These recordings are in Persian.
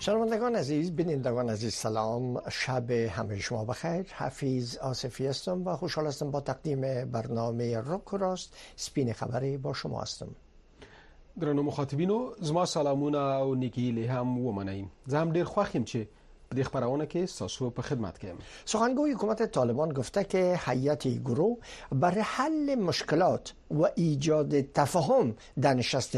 شنوندگان عزیز، بینندگان عزیز سلام، شب همه شما بخیر. حفیظ آصفی هستم و خوشحال هستم با تقدیم برنامه روک راست سپین خبری با شما هستم. درنو مخاطبینو، زما سلامونه او نیکی هم ومنئ. زه هم ډیر خوښ یم چې په دې خبرونه کې ستاسو په خدمت کې یم. سخنگوی حکومت طالبان گفته که هیئت گروه برای حل مشکلات و ایجاد تفاهم در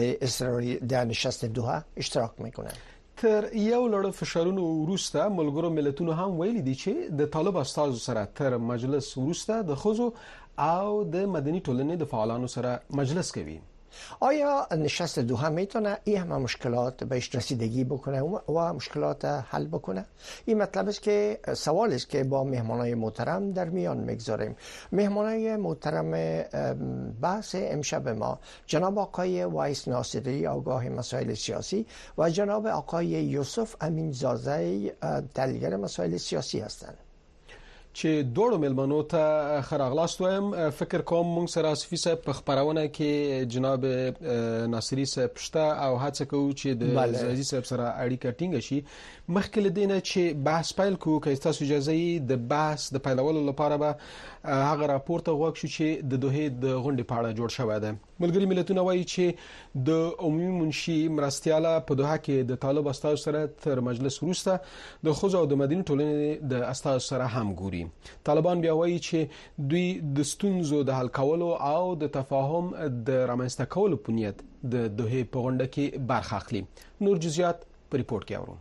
نشست دوحه اشتراک میکنه. تر یو لړ فشارونو وروسته ملګرو ملتونو هم ویلي دي چې د طالب استازو سره تر مجلس وروسته د ښځو او د مدني ټولنې د فعالانو سره مجلس کوي. آیا نشست دوحه میتونه این همه مشکلات بهش رسیدگی بکنه و مشکلات حل بکنه؟ این مطلب است که سوال است که با مهمانای محترم در میان میگذاریم. مهمانای محترم بحث امشب ما جناب آقای وایس ناصری آگاه مسائل سیاسی و جناب آقای یوسف امینزاده تحلیلگر مسائل سیاسی هستند. چې دوړو ملمنو ته خراغلاست وایم. فکر کوم مونږ سره آصفي صاحب په خبرونه کې جناب ناصری صاحب شته او هڅه کوو چې د عزیزي صاحب سره اړیکه ټینګه شي. مخکې له دې نه چې بحث پیل کوو، که تاسو اجازه یې د بحث د پیلولو لپاره به هغه راپور ته غوږ شو چې د دوحې د غونډې په اړه جوړ شوی دی. ملګري ملتونه وایي چې د عمومي منشي مرستیاله په دوحه کې د طالب استازو سره تر مجلس وروسته د ښځو او د مدني ټولنې د استازو سره هم ګوري. طالبان بیا وایي چې دوی د ستونزو د حل کولو او د تفاهم د رامنځته کولو په نیت د دوحې په غونډه کې برخه اخلي. نور جزئیات په ریپورت کې اورو.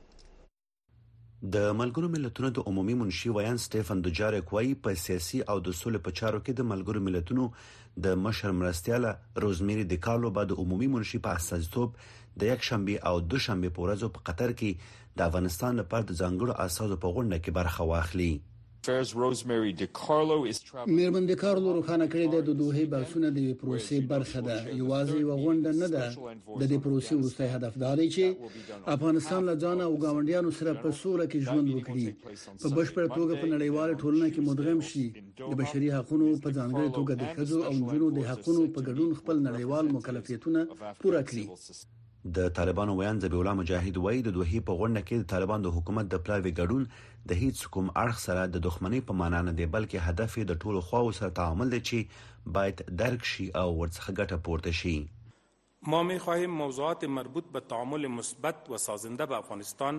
د ملګرو ملتونو د عمومي منشي ویان سټيفن دوجاریک وایي په سیاسي او د سولې په چارو کې د ملګرو ملتونو د مشر مرستیاله روزمیری د کارلو بعد عمومي منشي په استازیتوب د یک شنبه او دو شنبه په ورځو په قطر کې د افغانستان لپاره د ځانګړو اساسو په غونډه کې برخه واخلي. میرمن د کارلو روخانه کړی د دوحې بحثونه د پروسې برخه ده، یوازې یو غونډه نه ده. د دې پروسې وروستی هدف دا دی چې افغانستان له ځان او ګاونډیانو سره په سوله کې ژوند وکړي، په بشپړه توګه په نړیواله ټولنه کې مدغم شي، د بشري حقوقو په ځانګړي توګه د ښځو او نجونو د حقوقو په ګډون خپل نړیوال مکلفیتونه پوره کړي. د طالبانو ویان ذبیح الله مجاهد وایي د دوحې په غونډه کې د طالبان د حکومت د پلاوی ګډون د هیڅ کوم اړخ سره د دښمنۍ په معنا نه دی، بلکې هدف د ټولو خواو سره تعامل دی چې باید درک شي او ورڅخه ګټه پورته شي. ما می‌خواهیم موضوعات مربوط به تعامل مثبت و سازنده به افغانستان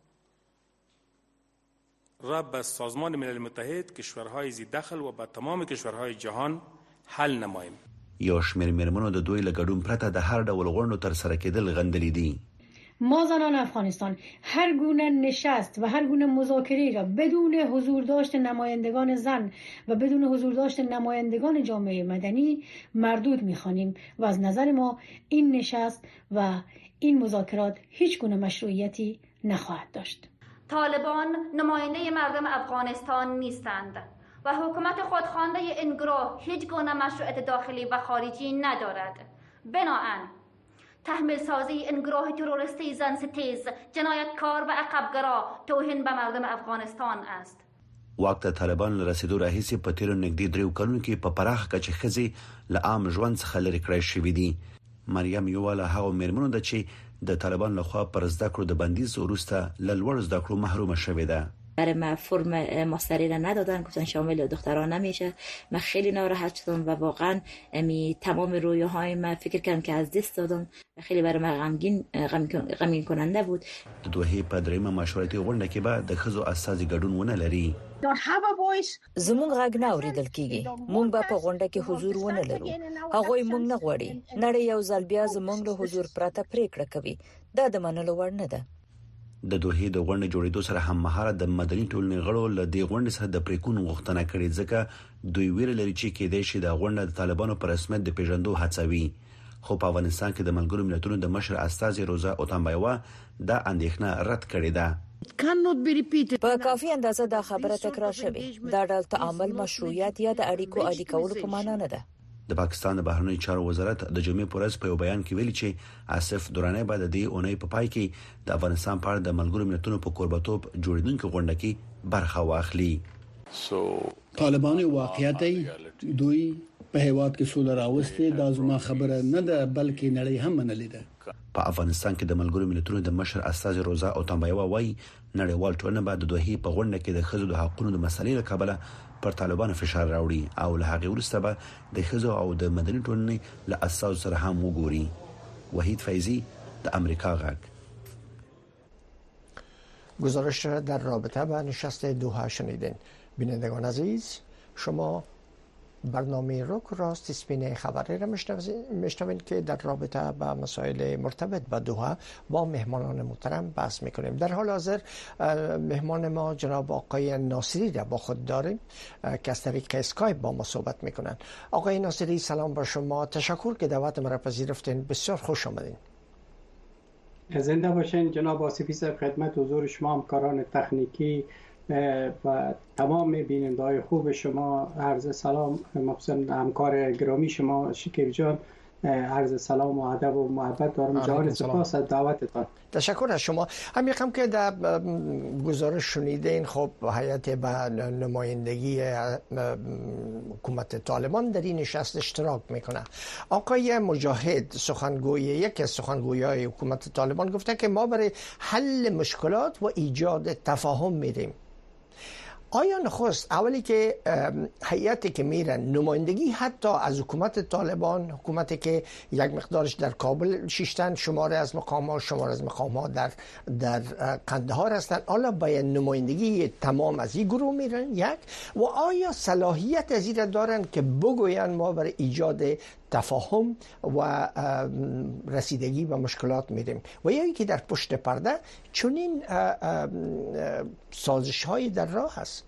را به سازمان ملل متحد، کشورهای ذی دخل و به تمام کشورهای جهان حل نماییم. یو شمېر میرمنو د دوی له ګډون پرته د هر ډول غونډو تر سره کېدل غندلي دي. ما زنان افغانستان هر گونه نشست و هر گونه مذاکره را بدون حضور داشت نمایندگان زن و بدون حضور داشت نمایندگان جامعه مدنی مردود می‌خوانیم و از نظر ما این نشست و این مذاکرات هیچ گونه مشروعیتی نخواهد داشت. طالبان نماینده مردم افغانستان نیستند و حکومت خودخوانده این گروه هیچ گونه مشروعیت داخلی و خارجی ندارد. بنابراین تحمیل سازی این گروه تروریستی زن ستیز، جنایتکار و عقبگرا توهین به مردم افغانستان است. وقت طالبان رسیدو راهیسي په تیرو نږدې 3 کلونو کې په پراخه کچه ښځې له عام ژوند څخه لرې کړای شوې دي. مریم یواله هغه میرمنو ده چې د طالبان لخوا پر زده کړو د بندیز وروسته له لوړ زده کړو محرومه شوې ده. برای من فرم ماستری را ندادن، گفتن شامل دختران نمیشه. من خیلی ناراحت شدم و واقعا تمام رویاهای من فکر کردم که از دست دادم و خیلی برای من غمگین کننده بود. د دوحې په دریمه مشورتي غونډه کې به د ښځو اساسي ګډون ونه لري. زموږ غږ نه اوریدل کیږي. موږ به په غونډه کې حضور ونه لرو. هغوی موږ نه غواړي. نړۍ یو ځل بیا زموږ له حضور پرته پریکړه کوي. دا د منلو وړ نه ده. د دوحې د غونډې جوړېدو سره هم مهاره د مدني ټولنې غړو له دې غونډې سره د پریکون غوښتنه کړې، ځکه دوی ویره لري چې کېدای شي د غونډې د طالبانو پر رسمیت د پیژندو هڅوي. خو په افغانستان کې د ملګرو ملتونو د مشر استازي روزا اوتانبایوا دا اندېښنه رد کړې ده. په کافي اندازه دا خبره تکرار شوې. دا ډول تعامل مشروعیت یا د اړیکو عادي کولو په معنا نه ده. د پاکستان د بهرنی چارو وزارت د جمعې پر ورځ په یو بیان کې ویلي چې آصف درانی بعد د اونۍ په پای کې د افغانستان په اړه د ملګرو ملتونو په کوربتوب جوړیدونکو غونډه کې برخه واخلي. طالبان واقعیتي دوی په هیواد کې سوله راوستي، دا زما خبره نه ده بلکې نړۍ هم منلې ده. په افغانستان کې د ملګرو ملتونو د مشر استاذ روزا اوتامبایوا وايي نړیوال ټولنه باید د دوحې په غونډه کې د ښځو د حقوقو د مسلې له کبله پر طالبانو فشار راوړي او له هغه وروسته به د ښځو او د مدني ټولنې له اساس سره هم وګوري. وحید فیضی د امریکا غږ. گزارش را در رابطه با نشست دوحه شنیدین. بینندگان عزیز، شما برنامه روک راست سپین خبری را میشنوین که در رابطه با مسائل مرتبط با دوحه با مهمانان محترم بحث میکنیم. در حال حاضر مهمان ما جناب آقای ناصری را با خود داریم که از طریق اسکایپ با ما صحبت میکنن. آقای ناصری سلام بر شما، تشکر که دعوت ما را پذیرفتین، بسیار خوش آمدین. زنده باشین جناب آصفی صاحب، خدمت حضور شما همکاران تکنیکی و تمام بیننده‌های خوب شما عرض سلام، مخصوصا همکار گرامی شما شکیب جان عرض سلام و ادب و محبت دارم. جان سپاس از دعوتتان. تشکر از شما. همیخوام که در گزارش شنیدین خب هیئت به نمایندگی حکومت طالبان در این نشست اشتراک میکنه. آقای مجاهد سخنگوی یکی از سخنگویای حکومت طالبان گفته که ما برای حل مشکلات و ایجاد تفاهم میریم. آیا نخست اولی که هیئتی که میرن نمایندگی حتی از حکومت طالبان، حکومتی که یک مقدارش در کابل شیشتن، شماره از مقام‌ها در قندهار هستند، حالا باید نمایندگی تمام از این گروه میرن یک، و آیا صلاحیت از این دارن که بگوین ما برای ایجاد تفاهم و رسیدگی به مشکلات میریم، و یا که در پشت پرده چنین سازش هایی در راه هست؟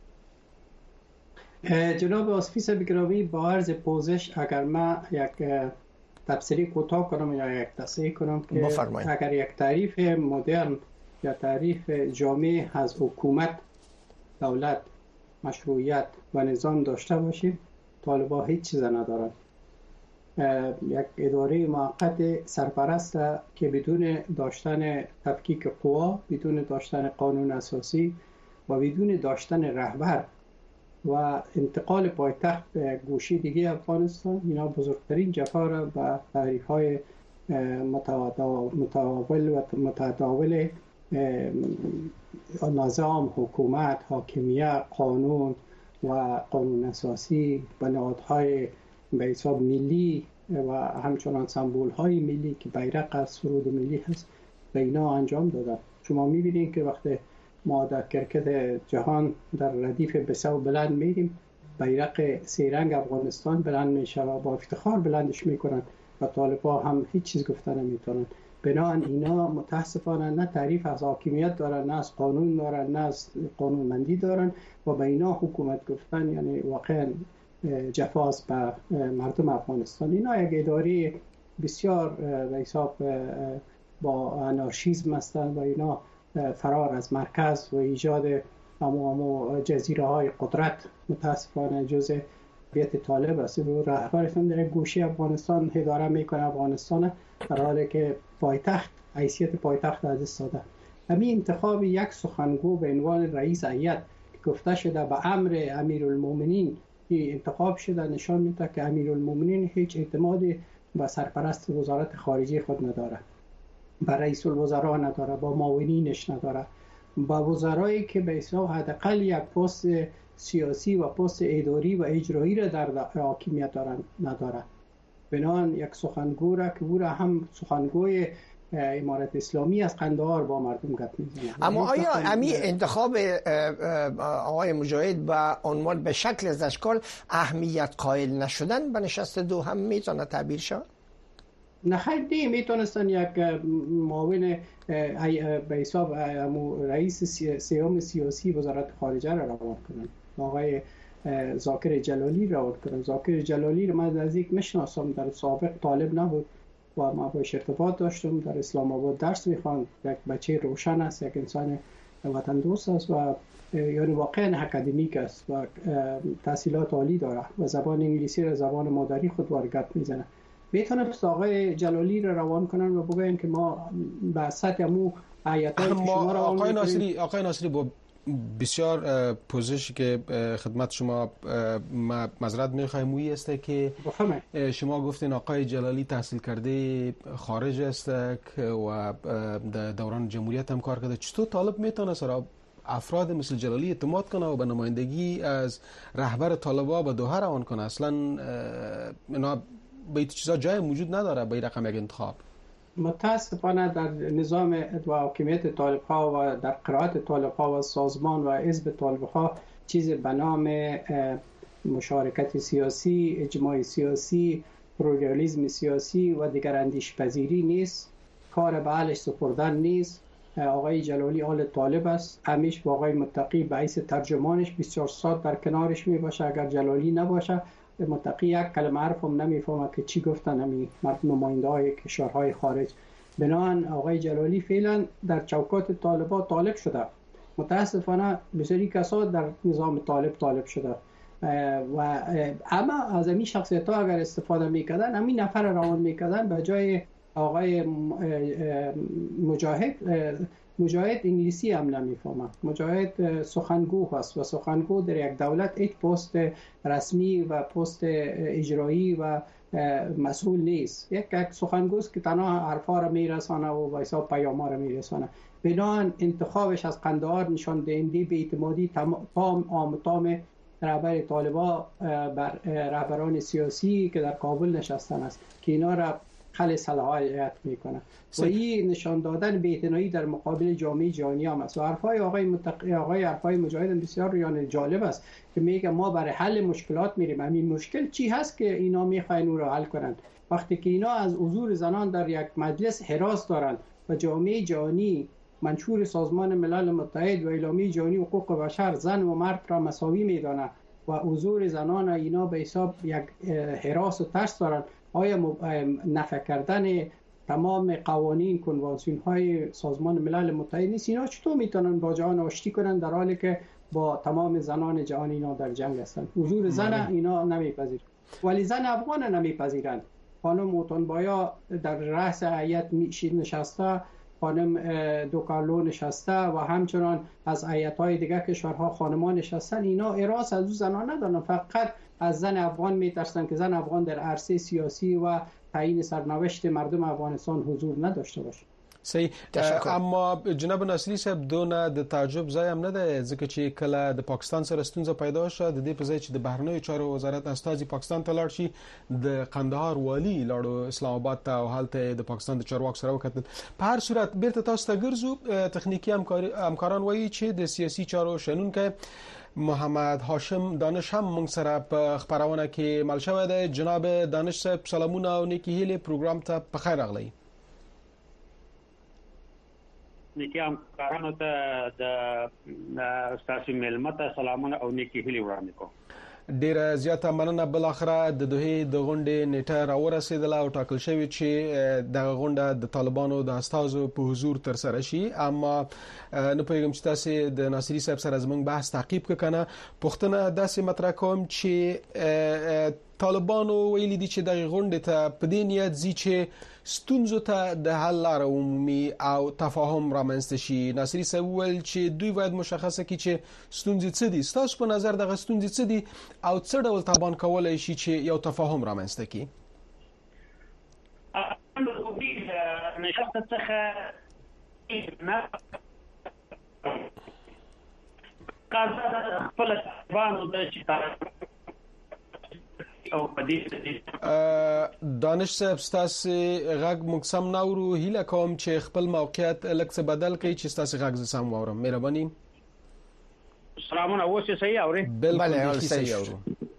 جناب آصفی صاحب گرامی، با عرض پوزش اگر من یک تفسیری کوتاه کنم یا یک تصحیح کنم که اگر یک تعریف مدرن یا تعریف جامع از حکومت، دولت، مشروعیت و نظام داشته باشیم، طالبان هیچ چیز ندارن. یک اداره موقت سرپرست که بدون داشتن تفکیک قوا، بدون داشتن قانون اساسی و بدون داشتن رهبر و انتقال پایتخت به گوشه دیگه افغانستان، اینا بزرگترین جفا را به تعریف‌های متداول و متداول نظام، حکومت، حاکمیت، قانون و قانون اساسی و نهادهای به حساب ملی و همچنان سمبول‌های ملی که بیرق از سرود ملی هست و اینا انجام دادن. شما می‌بینید که وقتی ما در کرکت جهان در ردیف بسو بلند میریم، بیرق سیرنگ افغانستان بلند میشه و با افتخار بلندش میکنن و طالبان هم هیچ چیز گفته نمیتونن. بنابراین اینا متاسفانه نه تعریف از حاکمیت دارن، نه از قانون دارن، نه از قانونمندی دارن و به اینا حکومت گفتن یعنی واقعا جفاست به مردم افغانستان. اینا یک اداره بسیار به حساب با آنارشیسم هستند و اینا فرار از مرکز و ایجاد امو جزیره های قدرت متاسفانه جزء بیت طالب است. رهبرشون در گوشه افغانستان اداره میکنه افغانستان، در حالی که پایتخت، حیثیت پایتخت از دست داده. همین انتخاب یک سخنگو به عنوان رئیس هیئت گفته شده به امر امیرالمومنین انتخاب شده، نشان میده که امیرالمومنین هیچ اعتمادی به سرپرست وزارت خارجه خود نداره، با رئیس الوزراء نداره، با معاونینش نداره، با وزرایی که به حساب حداقل یک پست سیاسی و پست اداری و اجرایی را در حاکمیت دارن نداره. بنابراین یک سخنگو را که او را هم سخنگوی امارت اسلامی از قندهار با مردم گپ میزنه. اما آیا امی انتخاب آقای مجاهد با عنوان به شکل از اشکال اهمیت قائل نشدن به نشست دو هم میتونه تعبیر شد؟ نه خیلی میتونستن یک معاون به حساب رئیس سیام سیاسی وزارت خارجه را روان کنن، آقای ذاکر جلالی روان کنن. ذاکر جلالی رو من نزدیک میشناسم، در سابق طالب نبود و ما باش ارتباط داشتم، در اسلام آباد درس میخواند، یک بچه روشن است، یک انسان وطن دوست است و یعنی واقعا اکادمیک است و تحصیلات عالی داره و زبان انگلیسی را زبان مادری خود وارد میزنه. میتونه آقای جلالی رو روان کنن و بگن که ما به سطح مو هیئت‌های که شما رو آقای ناصری با بسیار پوزشی که خدمت شما معذرت میخوایم وی است که شما گفتین آقای جلالی تحصیل کرده خارج است و در دوران جمهوریت هم کار کرده. چطور طالب میتونه سر افراد مثل جلالی اعتماد کنه و به نمایندگی از رهبر طالبا به دوحه روان کنه؟ اصلا اینا به این چیزا جای موجود نداره به این رقم یک انتخاب. متاسفانه در نظام و حاکمیت طالب‌ها و در قرائت طالب‌ها و سازمان و حزب طالب‌ها چیز به نام مشارکت سیاسی، اجماع سیاسی، پلورالیسم سیاسی و دیگر اندیش پذیری نیست. کار به حالش سپردن نیست. آقای جلالی آل طالب است. همیشه با آقای متقی به حیث ترجمانش 24 ساعت در کنارش می باشه. اگر جلالی نباشه متقی یک کلمه حرف هم نمیفهمه که چی گفتن همین نماینده های کشورهای خارج. بنابراین آقای جلالی فعلا در چوکات طالبا طالب شده. متاسفانه بسیاری کسا در نظام طالب شده و اما از همین شخصیت ها اگر استفاده میکردن همین نفر روان میکردن به جای آقای مجاهد انگلیسی هم نمیفهمه. مجاهد سخنگو هست و سخنگو در یک دولت هیچ پست رسمی و پست اجرایی و مسئول نیست. یک سخنگوست که تنها حرفا را میرسانه و به حساب پیام‌ها را میرسانه. بنابراین انتخابش از قندهار نشان دهنده به اعتمادی تام رهبر طالبا بر رهبران سیاسی که در کابل نشستن است که اینا را خل صلاحیت میکنه و این نشان دادن بی‌اعتنایی در مقابل جامعه جهانی هم است. و حرفای آقای متقی حرفای مجاهد بسیار یعنی جالب است که میگه ما برای حل مشکلات میریم. همین مشکل چی هست که اینا میخواین اون رو حل کنند؟ وقتی که اینا از حضور زنان در یک مجلس حراس دارند و جامعه جهانی منشور سازمان ملل متحد و اعلامیه جهانی حقوق بشر زن و مرد را مساوی میدانه و حضور زنان اینا به حساب یک حراس و ترس دارند، آیا نفی کردن تمام قوانین کنوانسیون های سازمان ملل متحد نیست؟ اینا چطور میتونن با جهان آشتی کنن در حالی که با تمام زنان جهان اینا در جنگ هستند؟ حضور زن اینا نمیپذیرند ولی زن افغان نمیپذیرند. خانم موتونبایا در رأس هیئت نشسته، خانم دوکارلو نشسته و همچنان از هیئت‌های دیگر کشورها خانمان نشستن. اینا اراس از زنان ندارن، فقط از زن افغان میترسن که زن افغان در عرصه سیاسی و تعیین سرنوشت مردم افغانستان حضور نداشته باشه. صحیح. اما جناب ناصری صاحب دونه د تعجب ځای هم نه دی، ځکه چې کله د پاکستان سره ستونزه پیدا شوه د دې په ځای چې د بهرنیو چارو وزارت استازي پاکستان ته لاړ شي، د قندهار والي لاړو اسلام آباد ته او هلته د پاکستان د چارواکو سره وکتل. په هر صورت بیرته تاسو ته ګرځو. تخنیکی همکاران وایي چې د سیاسي چارو شنونکی محمد هاشم دانش هم موږ سره په خبرونه کې مل شوی دی. جناب دانش صاحب سلامونه او نیکی هیلې پروګرام ته په خیر راغلی. نیکی همکارانو ته د ستاسو مېلمه ته سلامونه او نیکی هیلې وړاندې کوم. ډیره زیاته مننه. بل اخره د دوه د غونډې نیټه راورسېدله او ټاکل شوی چې د غونډه د طالبانو د استازو په حضور تر سره شي. اما نه پوهیږم چې تاسو د ناصری صاحب سره زموږ بحث تعقیب کنه. پوښتنه داسې مطرح کوم چې طالبانو ویلي دي چې د غونډې ته په دې نیت ځي چې ستونزو ته د حل لاره عمومي او تفاهم رامنځته شي. ناصری صاحب ویل چې دوی باید مشخصه کړي چې ستونزې څه دي. ستاسو په نظر دغه ستونزې څه دي او څه ډول تابان کولای شي چې یو تفاهم رامنځته کړي؟ نشاط څخه نه خپل ځوانو د دانش صاحب ستاسو غږ موږ سم ناورو. هیله کوم چې خپل موقعیت لږ څه بدل کړئ چې ستاسو غږ زه سم واورم. مهرباني. سلامونه. اوس صحیح اورئ؟ بالکل صحیح اورو.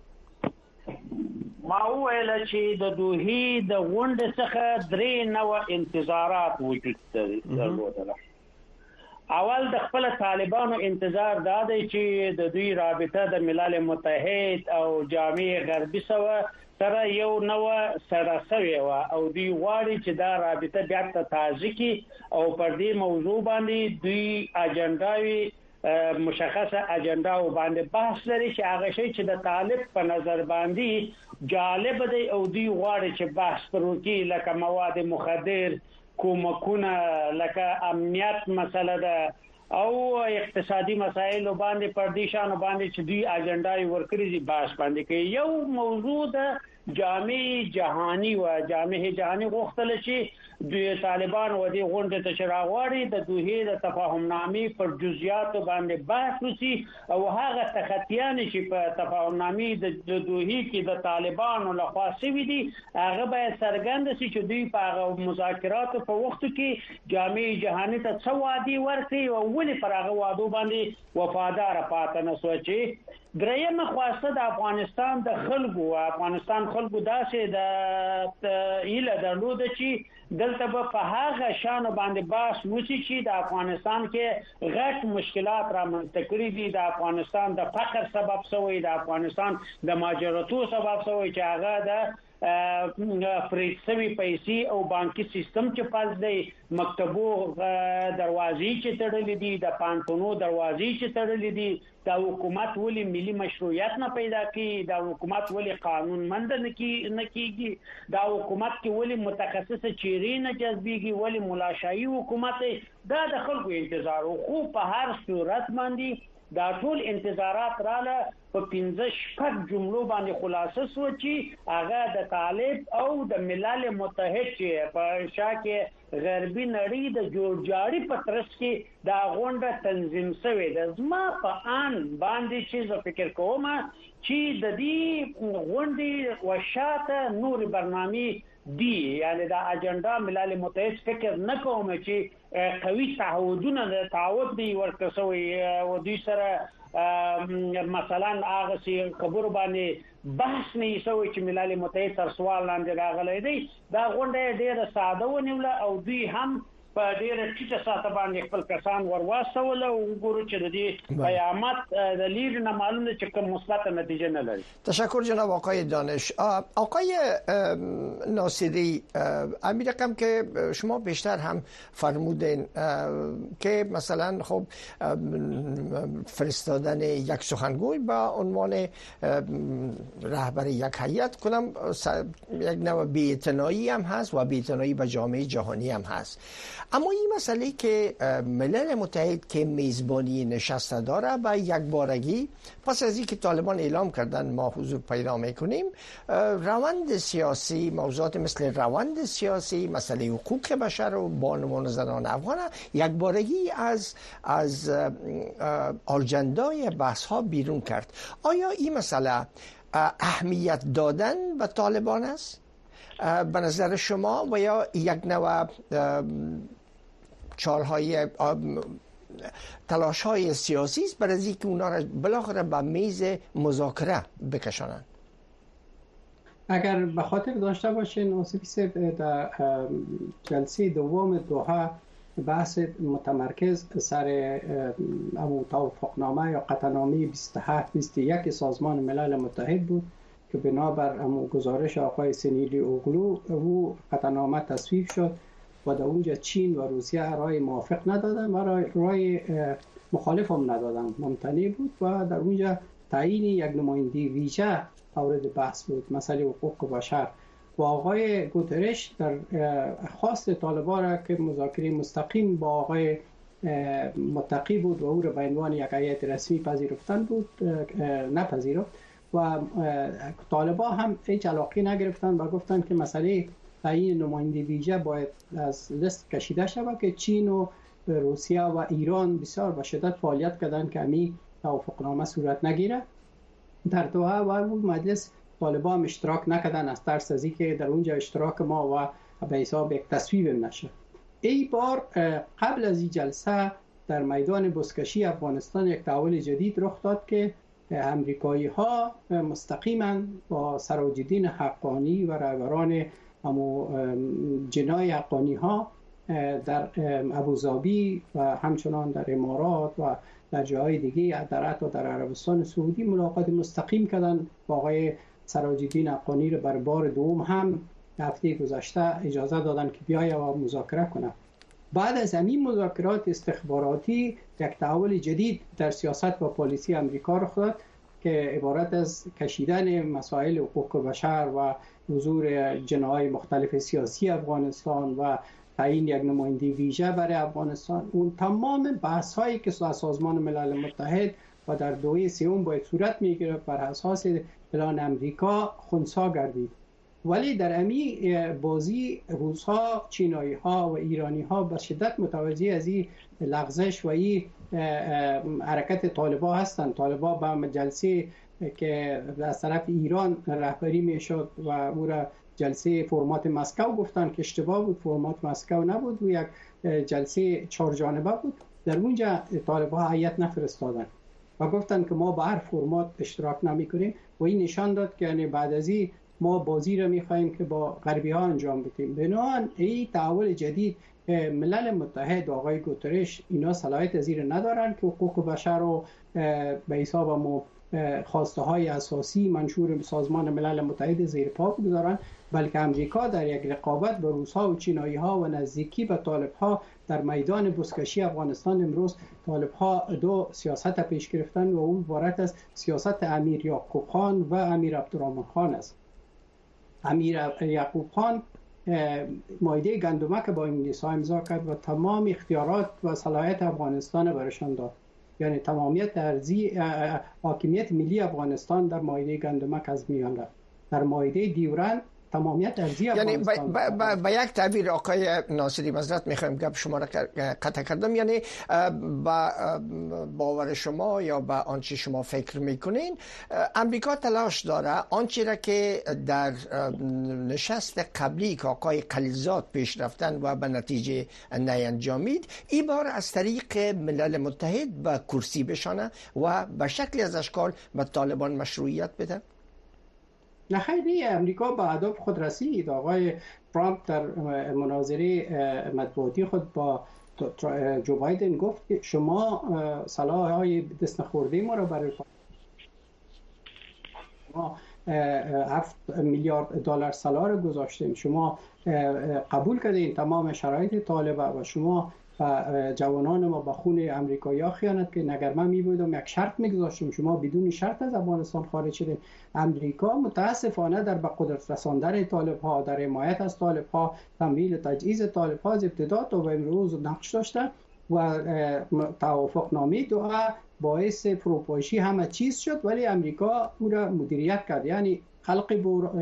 ما وویل چې د دوحې د غونډې څخه 3 نوع انتظارات وجود درلودل. اول د خپل طالبانو انتظار دا دی چې د دوی رابطه د ملل متحد او جامعه غربي سره یو نوع سره سوی و او دوی غواړي چې دا رابطه بیا تازه کړي او پر دې موضوع باندې دوی اجنډاوي مشخصه اجنډا او باندې بحث لري چې هغه شی چې د طالب په نظر باندې جالب دی او دوی غواړي چې بحث وکړي، لکه مواد مخدر، کومکونه، لکه امنیت مسله ده او اقتصادي مسایل باندې پردیشان باندې چې دوی اجنډای ورکړي دي باس باندې کې یو موضوع د جامع جهانی و جامع جهانی غوښتل چې د طالبان و دې غونډه ته شراغوري د دوی د تفاهم نامې پر جزئیات باندې بحث وشي او هغه تخطیان چې په تفاهم نامې د دوی کې د طالبانو لخوا شوي دي هغه باید څرګند شي چې دوی په مذاکرات په وخت کې جامع جهانی ته څه وعده ورکړي او ولې پر هغه وعده باندې وفادار پاتې نه سوچي. درېمه خواسته د افغانستان د خلکو داسې د ایله درلوده چې دلته په هغه شان باندې باس وشي چې د افغانستان کې غټ مشکلات را منځته کړي دي، د افغانستان د فقر سبب شوی، د افغانستان د مهاجرتو سبب شوی چې هغه د فرید سوي پیسې او بانکي سیستم چې پاس دی، مکتبو دروازې چې تړلې دي، د پانتونو دروازې چې تړلې دي، د حکومت ولی ملي مشروعیت نه پیدا کی، د حکومت ولی قانون مند نه کیږي، د حکومت کې ولی متخصص چیرې نه جذبېږي، ولی ملاشایي حکومت دا د خلکو انتظار خو په هر صورت باندې دا ټول انتظارات رااله په 15 جملو باندې خلاصه سو چې هغه د طالب او د ملل متحد چې په شاکه غربي نړۍ د جوړجاړي په ترڅ کې دا غونډه تنظیم شوې ده. زما په ان باندې چې زه فکر کوم چې د دې غونډې وشاته نور برنامه دی، یعنی دا اجنډا ملل متحد فکر نه کوم چې قوي تعهد دی ورکړ شوی او دوی سره مثلا هغه سي خبرو باندې بحث نه شوی چې ملل متحد تر سوال لاندې راغلی دی. دا غونډه ډیره ساده ونیوله او دوی هم په ډیره ټیټه ساته باندې خپل کسان ورواستول او وګورو چې د دې پیامات د لیر نه معلومه چې کوم مثبت نتیجه نه لري. تشکر جناب آقای دانش. آقای ناصری، امیر رقم که شما بیشتر هم فرمودین که مثلا خب فرستادن یک سخنگوی با عنوان رهبر یک هیئت کنم یک نوع بی‌اعتنایی هم هست و بی‌اعتنایی به جامعه جهانی هم هست. اما این مسئله که ملل متحد که میزبانی نشست داره و یک بارگی پس از اینکه طالبان اعلام کردن ما حضور پیدا میکنیم، روند سیاسی، موضوعات مثل روند سیاسی، مسئله حقوق بشر و بانوان زنان افغان یک بارگی از آجندای بحث ها بیرون کرد. آیا این مسئله اهمیت دادن به طالبان است به نظر شما و یا یک نوع چالهای تلاش‌های سیاسی است برای اینکه اونا را بالاخره به میز مذاکره بکشانند؟ اگر به خاطر داشته باشین آصفی صاحب، در جلسه دوم دوحه بحث متمرکز سر توافقنامه یا قطعنامه 27-21 سازمان ملل متحد بود که بنابر گزارش آقای سنیلی اوغلو او قطعنامه تصویب شد و در اونجا چین و روسیه رای موافق ندادن و رای مخالف هم ندادن، ممتنع بود و در اونجا تعیین یک نماینده ویژه مورد بحث بود، مسئله حقوق بشر. و آقای گوترش در خواست طالبان را که مذاکره مستقیم با آقای متقی بود و او را به عنوان یک هیئت رسمی پذیرفتن بود، نپذیرفت و طالبان هم هیچ علاقه نگرفتن و گفتن که مسئله تعیین نماینده ویژه باید از لیست کشیده شود که چین و روسیه و ایران بسیار به شدت فعالیت کردند که امی توافقنامه صورت نگیره. در دوحه و مجلس طالبان اشتراک نکردن از ترس از اینکه در اونجا اشتراک ما و به حساب یک تصویب نشه. ای بار قبل از این جلسه در میدان بزکشی افغانستان یک تحول جدید رخ داد که امریکایی ها مستقیما با سراج الدین حقانی و رهبران جنای حقانی ها در ابوظبی و همچنان در امارات و در جاهای دیگه در حتی در عربستان سعودی ملاقات مستقیم کردن با آقای سراج الدین حقانی رو بر بار دوم هم هفته گذشته اجازه دادن که بیاید و مذاکره کنه. بعد از همین مذاکرات استخباراتی یک تحول جدید در سیاست و پالیسی امریکا رخ داد که عبارت از کشیدن مسائل حقوق بشر و حضور جناح‌های مختلف سیاسی افغانستان و تعیین یک نماینده ویژه برای افغانستان، اون تمام بحث هایی که سازمان ملل متحد و در دوره سوم باید صورت میگرفت بر اساس پلان امریکا خنثی گردید. ولی در امی بازی روس‌ها، چینایی‌ها و ایرانی‌ها به شدت متوجه از این لغزش و این حرکت طالبان هستند. طالبان به جلسه که از طرف ایران رهبری میشد و او را جلسه فرمات مسکو گفتن که اشتباه بود، فرمات مسکو نبود و یک جلسه 4 جانبه بود. در اونجا طالبان هیئت نفرستادن و گفتن که ما به هر فرمات اشتراک نمی‌کنیم و این نشان داد که یعنی بعد از این ما بازی را می‌خوایم که با غربی ها انجام بدیم. بنابراین این تحول جدید ملل متحد و آقای گوترش اینا صلاحیت از این ندارن که حقوق بشر رو به حساب خواسته های اساسی منشور سازمان ملل متحد زیر پا بگذارن، بلکه امریکا در یک رقابت با روس‌ها و چینایی‌ها و نزدیکی به طالب‌ها در میدان بزکشی افغانستان امروز طالب‌ها دو سیاست پیش گرفتن و اون عبارت از سیاست امیر یعقوب خان و امیر عبدالرحمن خان است. امیر یعقوب خان مایده گندمک با انگلیس‌ها امضا کرد و تمام اختیارات و صلاحیت افغانستان برشان داد. یعنی تمامیت ارضی حاکمیت ملی افغانستان در مایده گندمک از میان رفت. در مایده دیورند تمامیت ارضی افغانستان. یعنی با یک تعبیر آقای ناصری معذرت میخوایم گپ شما را قطع کردم، یعنی با باور شما یا با آنچه شما فکر میکنین امریکا تلاش داره آنچه را که در نشست قبلی که آقای خلیلزاد پیش رفتن و به نتیجه نینجامید این بار از طریق ملل متحد به کرسی بشانه و به شکلی از اشکال به طالبان مشروعیت بده؟ نه خیلی امریکا به اهداف خود رسید. آقای ترامپ در مناظره مطبوعاتی خود با جو بایدن گفت که شما سلاح‌های دست نخورده ما را برای ما 7 میلیارد دلار سلاح را گذاشتیم، شما قبول کردین تمام شرایط طالبه و شما جوانان ما با خون امریکایی‌ها خیانت که اگر من می‌بودم یک شرط می‌گذاشتم شما بدون شرط از افغانستان خارج شدین. امریکا متاسفانه در به قدرت رساندن طالب‌ها، در حمایت از طالب‌ها، تمویل تجهیز طالب‌ها از ابتدا تا به امروز نقش داشته و توافقنامه دوحه باعث فروپاشی همه چیز شد، ولی امریکا او را مدیریت کرد. یعنی خلق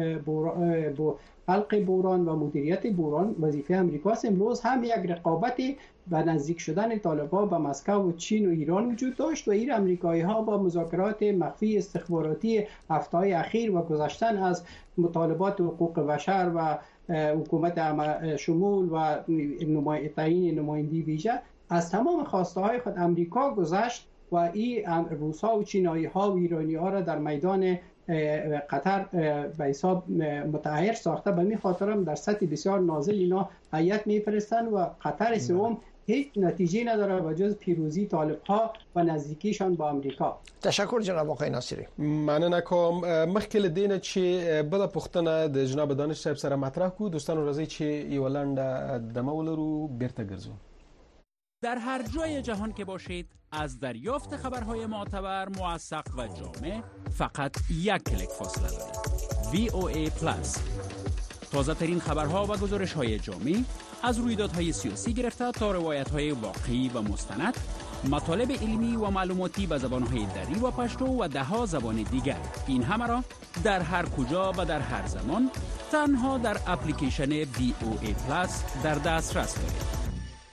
بحران و مدیریت بحران وظیفه امریکاست. امروز هم یک رقابتی به نزدیک شدن طالبان به مسکو و چین و ایران وجود داشت و این امریکایی‌ها با مذاکرات مخفی استخباراتی هفته‌های اخیر و گذشتن از مطالبات حقوق بشر و حکومت شمول و تعیین نمایندگی ویژه از تمام خواسته‌های خود امریکا گذشت و این روس‌ها و چینایی‌ها و ایرانی‌ها را در میدان قطر به حساب متحیر ساخته. به می خاطرم در سطح بسیار نازل اینا هیئت میفرستن و قطر سوم هیچ نتیجه نداره و جز پیروزی طالب‌ها و نزدیکیشان با امریکا. تشکر جناب آقای ناصری. مننه کوم. مخکې لدینه چې بل پښتنه د جناب دانش صاحب سره مطرح کو دوستانو راځي چې یو لنډه دمه ولرو بیرته ګرځو. در هر جای جهان که باشید از دریافت خبرهای معتبر، موثق و جامع فقط یک کلیک فاصله دارید. VOA Plus تازه ترین خبرها و گزارش های جامع از رویدادهای سیاسی گرفته تا روایت های واقعی و مستند، مطالب علمی و معلوماتی به زبانهای دری و پشتو و دهها زبان دیگر. این همه را در هر کجا و در هر زمان تنها در اپلیکیشن VOA Plus در دسترس دارید.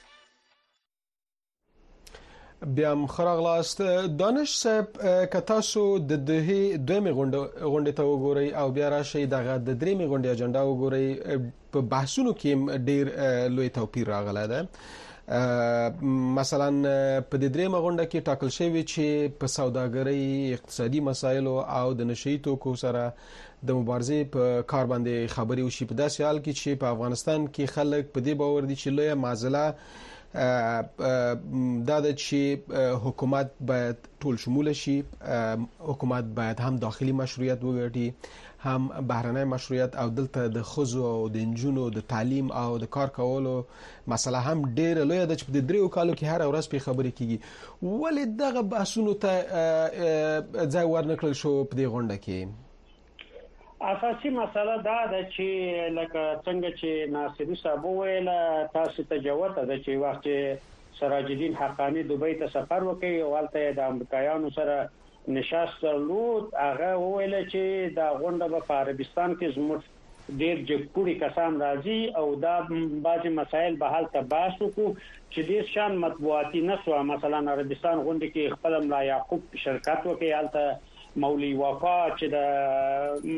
بیا خراغلاست دانش صاحب که تاسو د دویمې غونډې ته وګورئ او بیا راشئ دغه د درېیمې غونډې اجنډا وګورئ په بحثونو کې ډېر لوی توپیر راغلی دی. مثلا په د درېیمه غونډه کې ټاکل شوی چې په سوداګرۍ، اقتصادي مسایلو او د نشئی توکو سره د مبارزې په کار باندې خبرې وشي په داسې حال کې چې په افغانستان کې خلک په دې باور دي چې لویه معضله دا ده چې حکومت باید ټول شمول شي، حکومت باید هم داخلي مشروعیت وګټي هم بهرنی مشروعیت او دلته د ښځو او د نجونو د تعلیم او د کار کولو مسله هم ډېره لویه ده چې په دریو کالو کې هره ورځ پرې خبرې کیږي. ولې دغه بحثونو ته ځای ورنکړل شو په دې غونډه کې؟ اساسي مسله دا ده چې لکه څنګه چې ناصری صاحب ویل تاسو ته جواب ده چې وخت سراج الدین حقانی دوبۍ ته سفر وکړي او هلته د امریکایانو سره نشست درلود. هغه ویل چې دا غونډه په عربستان کې زموږ ډېر جګپوړي کسان راځي او دا بعضي مسایل به هلته بحث وکړو چې ډېر شان مطبوعاتي نسو. مثلا عربستان غونډه کې خپل ملا یعقوب شرکت وکړي، هلته مولوی وفا چې د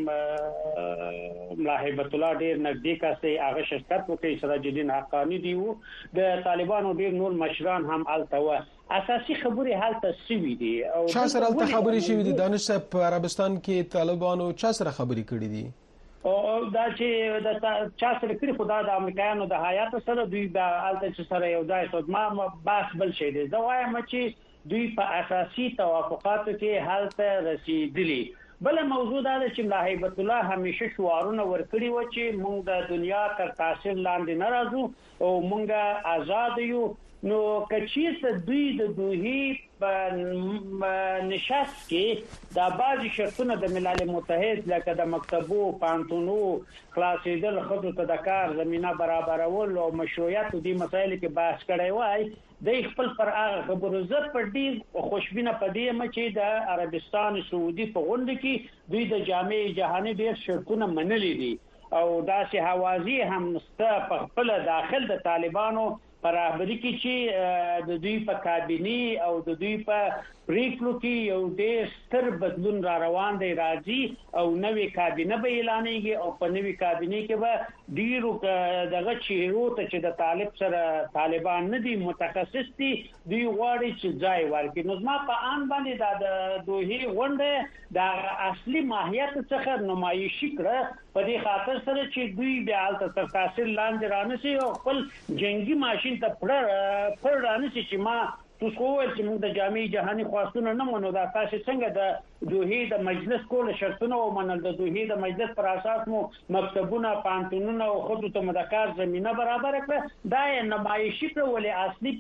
ملا هیبت الله ډېر نږدې کس دی هغه شرکت وکړي، سراج الدین حقانی دی وو، د طالبانو ډېر نور مشران هم هلته و. اساسي خبرې هلته سوي دي او چا سره هلته خبرې شوي دي؟ دانش صاحب په عربستان کې طالبانو چا سره خبرې کړې دي؟ او دا چې د چا سره کړي خدای د امریکایانو د حیات سره دوی د هلته سره یو ځای شو. ما بحث بل شي دي، زه وایم چې دوی په اساسي توافقاتو کې حالت رسیدلی. بل موضوع دا چې ملا هیبت الله همیشه شعارونه ورکړي و چې موږ د دنیا تر تاثیر لاندې نه راځو او موږ آزاد یو. نو کچې دوی د دوی په نشست کې د بعضی شرطونه د ملل متحد لکه د مکتبو پانتونو خلاصېدل، خود ته د کار زمينه برابرول او مشروعیت دي مسایل کې بحث کړي وای. د خپل پر هغه خبرو زه په دې خوشبینه پدې م چې د عربستان سعودي په غونډه کې دوی د جامع جهاني ډېر شرطونه منلي دي او داسې حوازی هم په خپل داخل د طالبانو پر رهبری کې چې د دوی په کابینه او د دوی په پریکړو کې یو ډېر ستر بدلون را روان دی راځي او نوې کابینه به اعلانېږي او په نوې کابینه کې به ډیرو دغه چیرو ته چې د طالب سره طالبان نه دي متخصص دي دوی غواړي چې ځای ورکړي. نو ما په ان باندې د دوی غونډه د اصلي ماهیت څخه نمایشي کړه په دې خاطر سره چې دوی بیا تر تاثیر لاندې رانسي او خپل جنگي ماشين ته پر رانسي چې ما تاسو وایي چې موږ د جامع جهاني خواستونه نه منو. دا تاسو څنګه د دوی د مجلس کول شرطونه او منل د دوی د مجلس پر اساس مو مکتبونه پانتونونه او خود ته مدکار زمينه برابر کړه. دا نمایشي کولې اصلي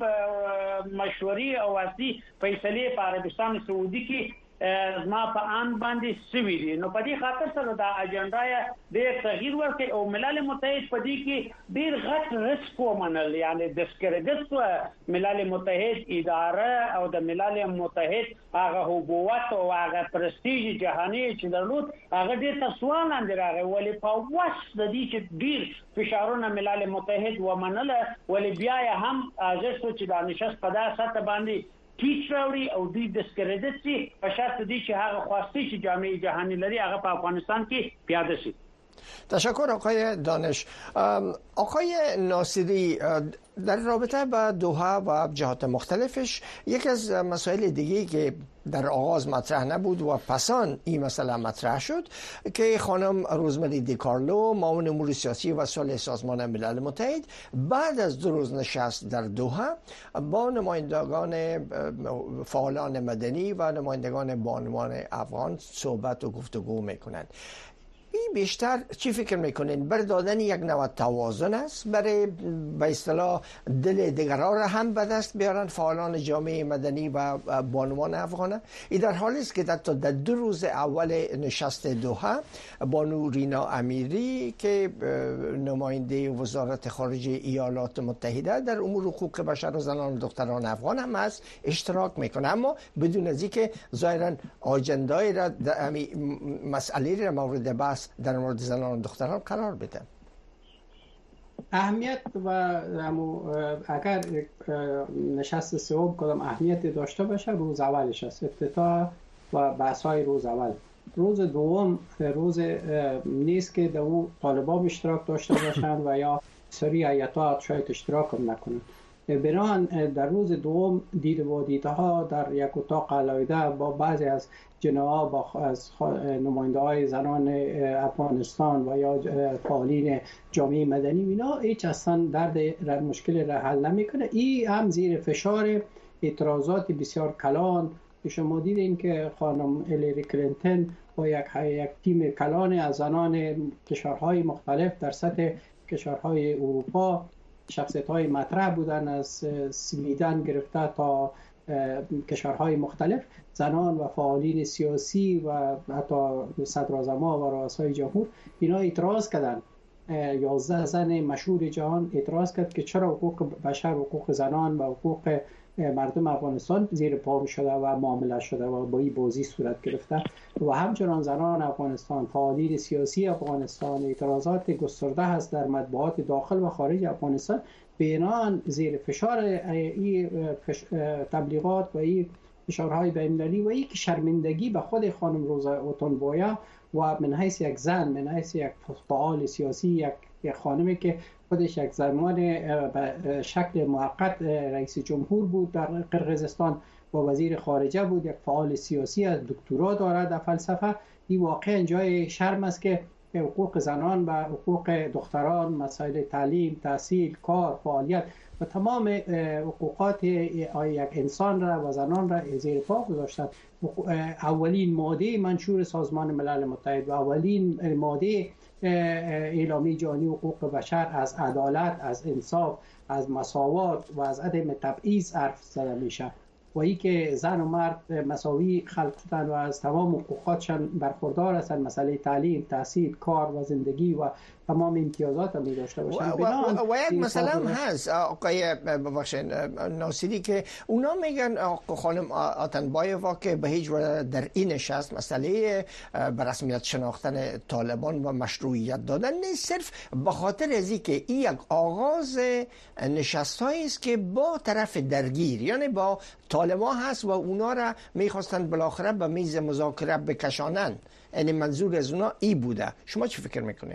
په مشوري او اصلي فیصله په عربستان سعودي کې ما په ان باندې سوي دي. نو په دې خاطر سره دا اجنډا ډېر تغییر ورکړي او ملل متحد په دې کې ډېر غټ رسک ومنل، یعنی دسکریډټ ملل متحد اداره او د ملل متحد هغه حکومت او هغه پرستیژ جهاني چې درلود هغه ډېر تسوال اندر راغی. ولې په واسط د دې چې ډېر فشارونه ملل متحد ومنل ولې بیا هم ارزښت چې د نشست په داسه سطح باندې ټیټ راوړي او دوی دسکریډټ شي په شرط دي چې هغه خواسته چې جامع جهانی لري هغه په افغانستان کې پیاده شي. تشکر آقای دانش. آقای ناصری، در رابطه با دوحه و جهات مختلفش یکی از مسائل دیگه که در آغاز مطرح نبود و پسان این مسئله مطرح شد که خانم روزمری دیکارلو معاون امور سیاسی و صلح سازمان ملل متحد بعد از 2 روز نشست در دوحه با نمایندگان فعالان مدنی و نمایندگان بانوان افغان صحبت و گفتگو میکنند. این بیشتر چی فکر میکنین؟ برای دادن یک نوع توازن است برای به اصطلاح دل دیگران را هم به دست بیارن فعالان جامعه مدنی و بانوان افغان؟ این در حالی است که حتی در 2 روز اول نشست دوحه بانو رینا امیری که نماینده وزارت خارجه ایالات متحده در امور حقوق بشر و زنان و دختران افغان هم است اشتراک میکنه، اما بدون از اینکه ظاهرا آجندای را مسئله را مورد بحث در مورد زنان و دختران قرار بده. اهمیت و اگر نشست سوم کدام اهمیت داشته باشه روز اولش است، افتتاح و بحث‌های روز اول. روز دوم روز نیست که در اون طالبان اشتراک داشته باشند و یا سری هیئت‌ها شاید اشتراک هم نکنند. بنابراین در روز دوم دید و دیدها در یک اتاق علیحده با بعضی از جناب از نماینده های زنان افغانستان و یا فعالین جامعه مدنی اینا هیچ اصلا در مشکل را حل نمیکنه. این هم زیر فشار اعتراضات بسیار کلان که شما دیدین که خانم هیلاری کلینتون با یک تیم کلان از زنان کشورهای مختلف در سطح کشورهای اروپا شخصیت‌های مطرح بودن، از سویدن گرفته تا کشورهای مختلف زنان و فعالین سیاسی و حتی صدراعظما و رؤسای جمهور اینا اعتراض کردن. 11 زن مشهور جهان اعتراض کرد که چرا حقوق بشر، حقوق زنان و حقوق مردم افغانستان زیر پا شده و معامله شده و با این بازی صورت گرفته. و همچنان زنان افغانستان، فعالین سیاسی افغانستان، اعتراضات گسترده هست در مطبوعات داخل و خارج افغانستان بنان زیر فشار این تبلیغات و این فشارهای بین‌المللی و این شرمندگی به خود خانم روزا اوتونبویا و من حیث یک زن، من حیث یک فعال سیاسی، یک خانمی که خودش یک زمان به شکل موقت رئیس جمهور بود در قرقیزستان و وزیر خارجه بود، یک فعال سیاسی از دکترا دارد در فلسفه. این واقعا جای شرم است که حقوق زنان و حقوق دختران، مسائل تعلیم، تحصیل، کار، فعالیت و تمام حقوقات یک انسان را و زنان را زیر پا گذاشتند. اولین ماده منشور سازمان ملل متحد و اولین ماده اعلامیه جهانی حقوق بشر از عدالت، از انصاف، از مساوات و از عدم تبعیض حرف زده میشه و ای که زن و مرد مساوی خلق شدن و از تمام حقوقاتشان برخوردار هستند، مسئله تعلیم، تحصیل، کار و زندگی و تمام امتیازات هم داشته باشند. و یک مسئله هم هست آقای ببخشید ناصری که اونا میگن خانم آتنبایووا که به هیچ وجه در این نشست مسئله به رسمیت شناختن طالبان و مشروعیت دادن نیست، صرف به خاطر از اینکه این یک آغاز نشست‌هایی است که با طرف درگیر یعنی با طالبان هست و اونا را میخواستند بالاخره به میز مذاکره بکشانند. یعنی منظور از اونا ای بوده. شما چی فکر میکنید؟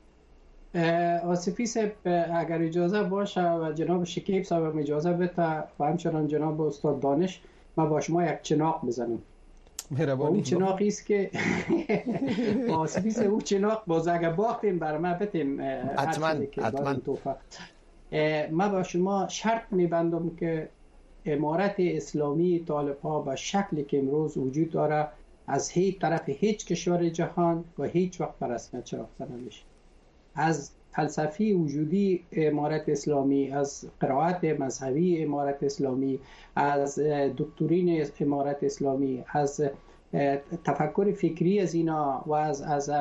آصفی صاحب اگر اجازه باشه و جناب شکیب صاحب اجازه بده و همچنان جناب استاد دانش ما با شما یک چناق بزنیم. اون چناقی است که آصفی صاحب اون چناق باز اگر باختیم برای ما بتیم حتما ما با شما شرط میبندم که امارت اسلامی طالب‌ها به شکلی که امروز وجود داره از هیچ طرف هیچ کشور جهان و هیچ وقت به رسمیت شناخته نمیشه. از فلسفی وجودی امارت اسلامی، از قرائت مذهبی امارت اسلامی، از دکترین امارت اسلامی، از تفکر فکری از اینا و از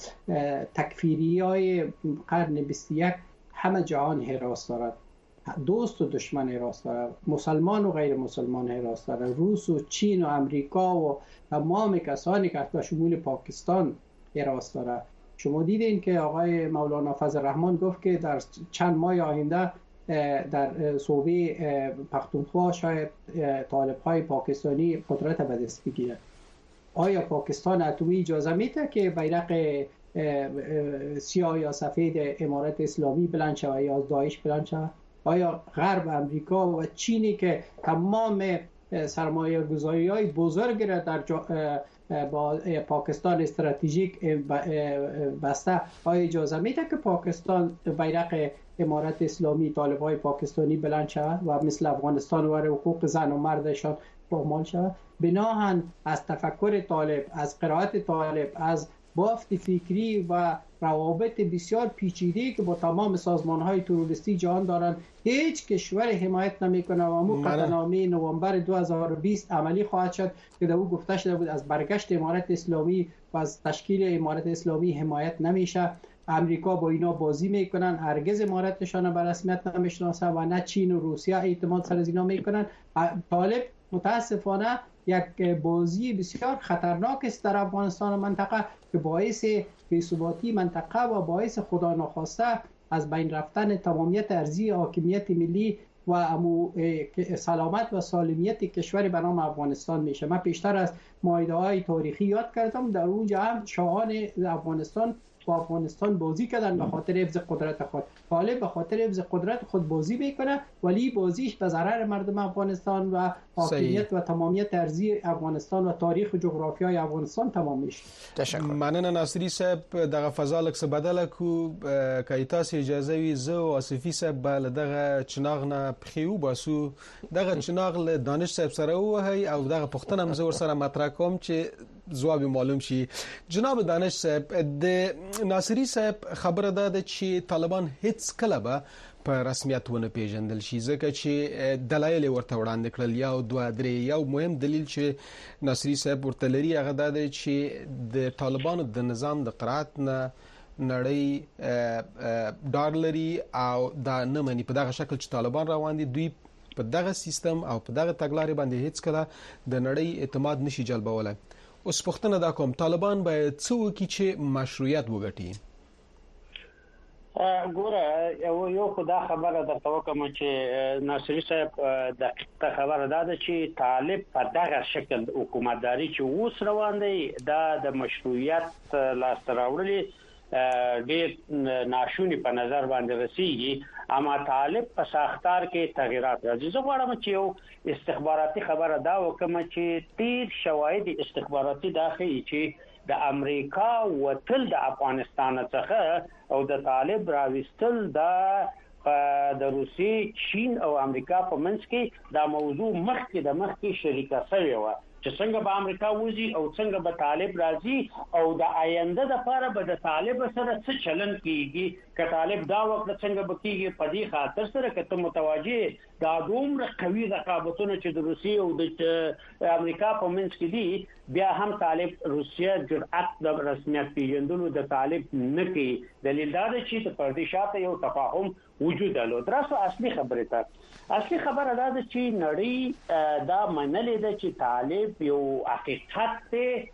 تکفیری های قرن 21 همه جهان حراس دارد. دوست و دشمن حراس دارد، مسلمان و غیر مسلمان حراس دارد، روس و چین و امریکا و تمام کسانی که به شمول پاکستان حراس دارد. شما دیدین که آقای مولانا فضل الرحمن گفت که در چند ماه آینده در صوبه پختونخوا شاید طالب‌های پاکستانی قدرت به دست بگیرد. آیا پاکستان اتمی اجازه میده که بیرق سیاه یا سفید امارت اسلامی بلند شود یا از داعش بلند شود؟ آیا غرب امریکا و چینی که تمام سرمایه گذاری های بزرگ را در با پاکستان استراتژیک بسته آیا اجازه میده که پاکستان بیرق امارت اسلامی طالبای پاکستانی بلند شود و مثل افغانستان و حقوق زن و مردشان پامال شود؟ بناهن از تفکر طالب، از قرائت طالب، از بافت فکری و روابط بسیار پیچیده که با تمام سازمان‌های تروریستی جهان دارند هیچ کشور حمایت نمی‌کنه و امو قطعنامه نوامبر 2020 عملی خواهد شد که در او گفته شده بود از برگشت امارت اسلامی و از تشکیل امارت اسلامی حمایت نمیشه. امریکا با اینا بازی میکنن، هرگز امارتشان به رسمیت نمیشناسن و نه چین و روسیه اعتماد سر از اینا میکنن. طالب متاسفانه یک بازی بسیار خطرناک است در افغانستان و منطقه که باعث بی‌ثباتی منطقه و باعث خدا ناخواسته از بین رفتن تمامیت ارضی حاکمیت ملی و سلامت و سالمیت کشور به نام افغانستان میشه. من پیشتر از مایده‌های تاریخی یاد کردم، در اونجا هم شاهان افغانستان با افغانستان بازی کردن به خاطر حفظ قدرت خود. طالب به خاطر حفظ قدرت خود بازی میکنه ولی بازیش به ضرر مردم افغانستان و حاکمیت و تمامیت ارضی افغانستان و تاریخ و جغرافیای افغانستان تمام میشه. تشکر. مننه ناصری صاحب دغه فضا لک څه بدله کو کایتاس اجازه وی زه او اسفی صاحب بل دغه چناغ نه پخیو باسو دغه چناغ له دانش صاحب سره وهي او دغه پښتنه مزه ور سره مطرح کوم چې جواب معلوم شي. جناب دانش صاحب د ناصری صاحب خبره ده چې طالبان هیڅ کله به په رسمیت ونه پیژندل شي ځکه چې دلایل ورته وړاندې کړل یو دوه درې یو مهم دلیل چې ناصری صاحب ورته لري هغه دا دی چې د طالبانو د نظام د قرات نه نړۍ ډار لري او دا نه مني په دغه شکل چې طالبان روان دي دوی په دغه سیستم او په دغه تګلارې باندې هیڅ کله د نړۍ اعتماد نشي جلبولای. اوس پوښتنه دا کوم طالبان باید څه وکړي چې مشروعیت وګټي؟ ګوره یو خدا خبره درته وکم چې ناصری صاحب دقیقه خبره ده چې طالب په دغه شکل حکومتداري چې اوس روان دی دا د مشروعیت لاسته راوړلي ډېر ناشونی په نظر باندې رسیږي اما طالب په ساختار کې تغیرات راځي. زه غواړم چې یو استخباراتي خبره دا وکم چې تیر شواهد استخباراتي داخلي چې د امریکا وتل د افغانستان څخه او د طالب راوستل د روسي چین او امریکا په منځ کې دا موضوع مخکې شریکه شوی و چې څنګه به امریکا وځي او څنګه به طالب راځي او د آینده لپاره به د طالب سره څه چلن کیږي که طالب دا وخت څنګه به کیږي په دې خاطر سره کته متوجه دا دومره قوي رقابتونه چې د روسي او د امریکا په منځ کې دي بیا هم طالب روسیا جرأت د رسمیت پیژندلو د طالب نه کوي. دلیل دا دی چې د پردیشاته یو تفاهم وجود درلود. دراسه اصلي خبره دا ده چې نړۍ دا منلې ده چې طالب یو حقیقت ته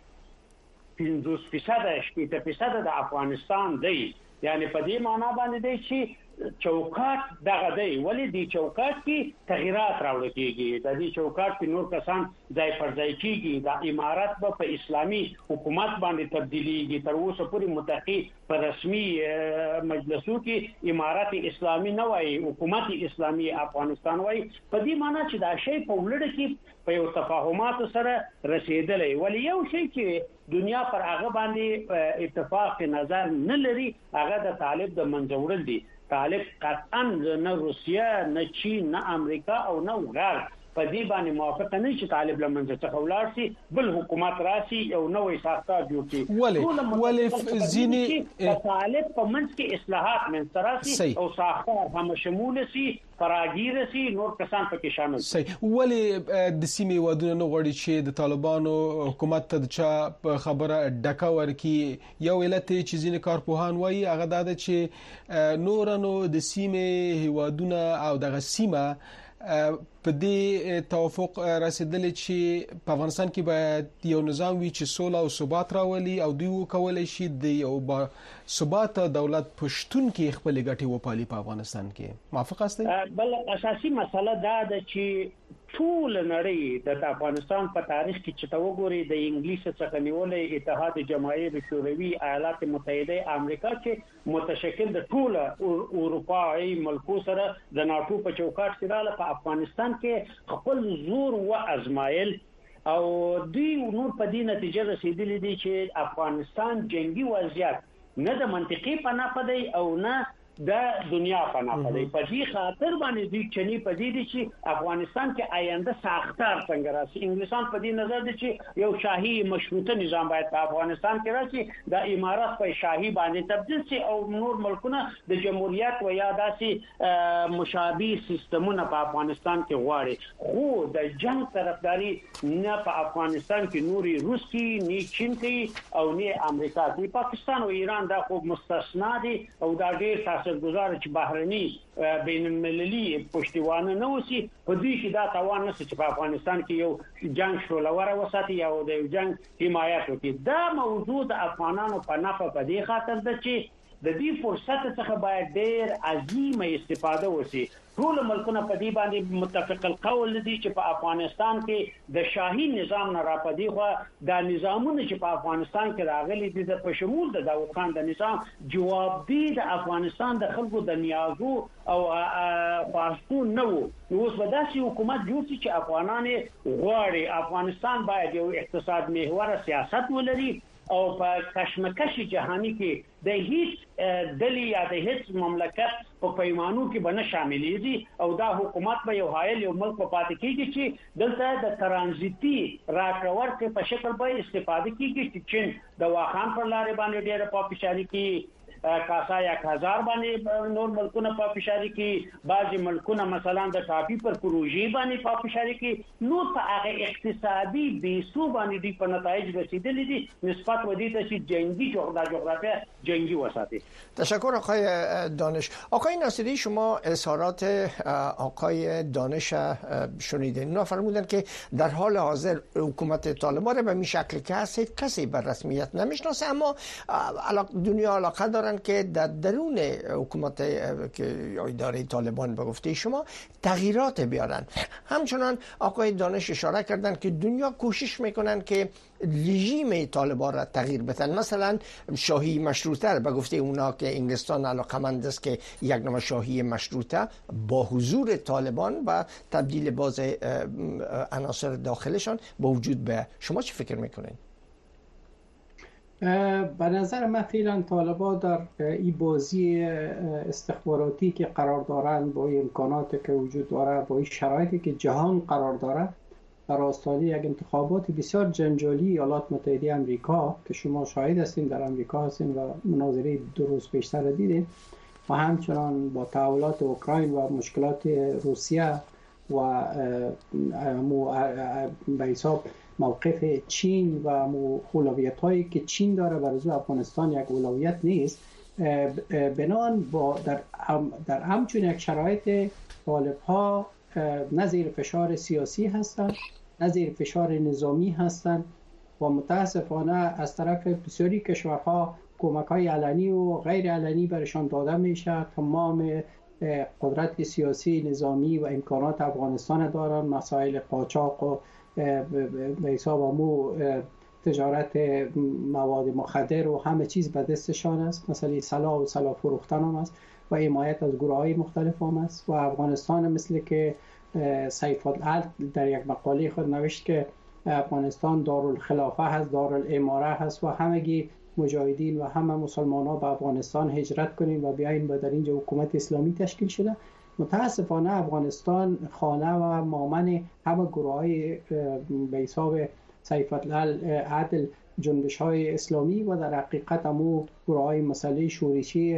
50% د افغانستان دی، یعنی په دې معنا باندې دی چې چوکاټ دغه دی ولی دی چوکاټ کې تغیرات راوړل کیږي د دې چوکاټ په نور کسان ځای پر ځای کیږي د امارات په اسلامي حکومت باندې تبدیلیږي. تر اوسه پورې متقی په رسمي مجلسو کې امارات اسلامي نه وایي حکومت اسلامي افغانستان وایي. په دې معنی چې دا شی په ولړ کې په یو تفاهمات سره رسیدلې ولی یو شی چې دنیا پر هغه باندې اتفاق نظر نه لري هغه د طالب د منځوړل دي. طالب قطعا نه روسیا نه چین نه امریکا او نه غرب په دې باندې موافقه نه چې طالب لمنځه څخه ولاړ شي بل حکومت راسي او نوې ساختار جوړ شي. ولې ځینې طالب په منځ کې اصلاحات منځ راسي او ساختار هم شمول شي فراگیر شي نور کسان پکې شامل شي. ولې د سیمې ودونه نه غوړي چې د طالبانو حکومت ته د چا خبره ډکا ورکی؟ یو علت چې ځینې کارپوهان وایي هغه دا ده چې نورانو د سیمې هیوادونه او دغه سیمه په دې توافق رسیدل چې په افغانستان کې باید یو نظام وي چې سوله او ثبات راولي او دوی وکولای شي د یو ثبات دولت پښتون کې خپل ګټې وپالي په افغانستان کې. موافق یاست؟ بل اساسي مسله دا ده چې ټول نړۍ د افغانستان په تاریخ کې چې توګوري د انګلیس څخه نیولې اتحاد جماهیر شوروي ایالات متحده امریکا چې متشکل د ټول اروپایي ملکو سره د ناتو په چوکاټ کې رااله په افغانستان کې خپل زور و ازمایل او دوی نور په دې نتیجه رسیدلی دي چې افغانستان جنگي وضعیت نه د منطقي پناه پدې او نه د دنیا پناه پدې په دې خاطر باندې دوی چني پدې دي چې افغانستان کې آینده ساختار څنګه راشي. انګلیسان په دې نظر دي چې یو شاهي مشروطه نظام باید په افغانستان کې راشي د امارات په شاهي باندې تبدیل شي او نور ملکونه د جمهوریت و یا داسې مشابه سیستمونه په افغانستان کې غواړي. خو د جنگ طرفداري نه په افغانستان کې نوري روس کې نه چین کې او نه امریکا کې پاکستان او ایران دا خو مستثنا دي او دا ډېر گزار چې بهرني بین المللي پشتیوانه نه وسی په دې کې دا توان نشي چې په افغانستان کې یو جنگ شولوره وساتي یا د جنگ حمایت وکړي. دا موضوع د افغانانو په نفع په دې خاطر ده چې د دې فرصت څخه باید ډېر عظیمه استفاده وشي. ټول ملکونه په دې باندې متفق القول دي چې په افغانستان کې د شاهي نظام نه راپدې خو د نظامونو چې په افغانستان کې راغلي دي د په شمول د داوود خان د نظام جواب دی د افغانستان د خلکو د نیازو او خواستو نه وو. اوس به داسې حکومت جوړ شي چې افغانان غواړي افغانستان باید یو اقتصاد محور سیاست ولري او په کشمکش جهانی کې د هیڅ دلی یا د هیڅ مملکت په پیمانو کې بنه شاملېږي او دا حکومت به یو حایل یو ملک په پاتې کېږي چې دلته د ترانزیتي راکړور کې په شکل به استفاده کیږي چې چین د واخان پر لارې باندې ډېر په پښاري کې کاسا 1000 باندې نور ملکونه په فشاری کې بعضي ملکونه مثلا د ټاپي پر پروژې باندې په فشاری کې نو په هغه اقتصادي بیسو باندې د په نتایج رسیدلې دي نسبت ودی ته چې جنگي جغرافیا جنگی وساتي. تشکر آقای دانش. آقای ناصری شما اظهارات آقای دانش شنیدین. اونا فرمودن که در حال حاضر حکومت طالبان به این شکل که هست کسی بر رسمیت نمیشناسه، اما دنیا علاقه دارن که در درون حکومت که اداره طالبان به گفته شما تغییرات بیارن. همچنان آقای دانش اشاره کردن که دنیا کوشش میکنن که رژیم طالبان را تغییر بدن، مثلا شاهی مشروطه به گفته اونا که انگلستان علاقمند است که یک نوع شاهی مشروطه با حضور طالبان و تبدیل باز عناصر داخلشان با وجود به. شما چی فکر میکنین؟ به نظر من فعلا طالبان در این بازی استخباراتی که قرار دارن با این امکاناتی که وجود داره، با این شرایطی که جهان قرار داره، در آستانه یک انتخابات بسیار جنجالی ایالات متحده آمریکا که شما شاهد هستین، در آمریکا هستین و مناظره 2 روز پیشتر دیدین، و همچنان با تحولات اوکراین و مشکلات روسیه و به حساب موقف چین و اولویت هایی که چین داره برای افغانستان یک اولویت نیست، بنان با در همچون یک شرایط طالب ها نه زیر فشار سیاسی هستند نه زیر فشار نظامی هستند و متاسفانه از طرف بسیاری کشورها کمک های علنی و غیر علنی برشان داده میشه. تمام قدرت سیاسی نظامی و امکانات افغانستان دارن، مسائل قاچاق و به حساب تجارت مواد مخدر و همه چیز به دستشان است، مثلا سلاح و سلاح فروختن هم است و حمایت از گروه های مختلف هم است. و افغانستان مثل که سیف العدل در یک مقاله خود نوشت که افغانستان دارالخلافه هست، دارالاماره هست و همگی مجاهدین و همه مسلمان ها به افغانستان هجرت کنیم و بیاین و در اینجا حکومت اسلامی تشکیل شده. متاسفانه افغانستان خانه و مامن همه گروه های به حساب سیف العدل جنبش های اسلامی و در حقیقت همو گروه های مسئله شورشی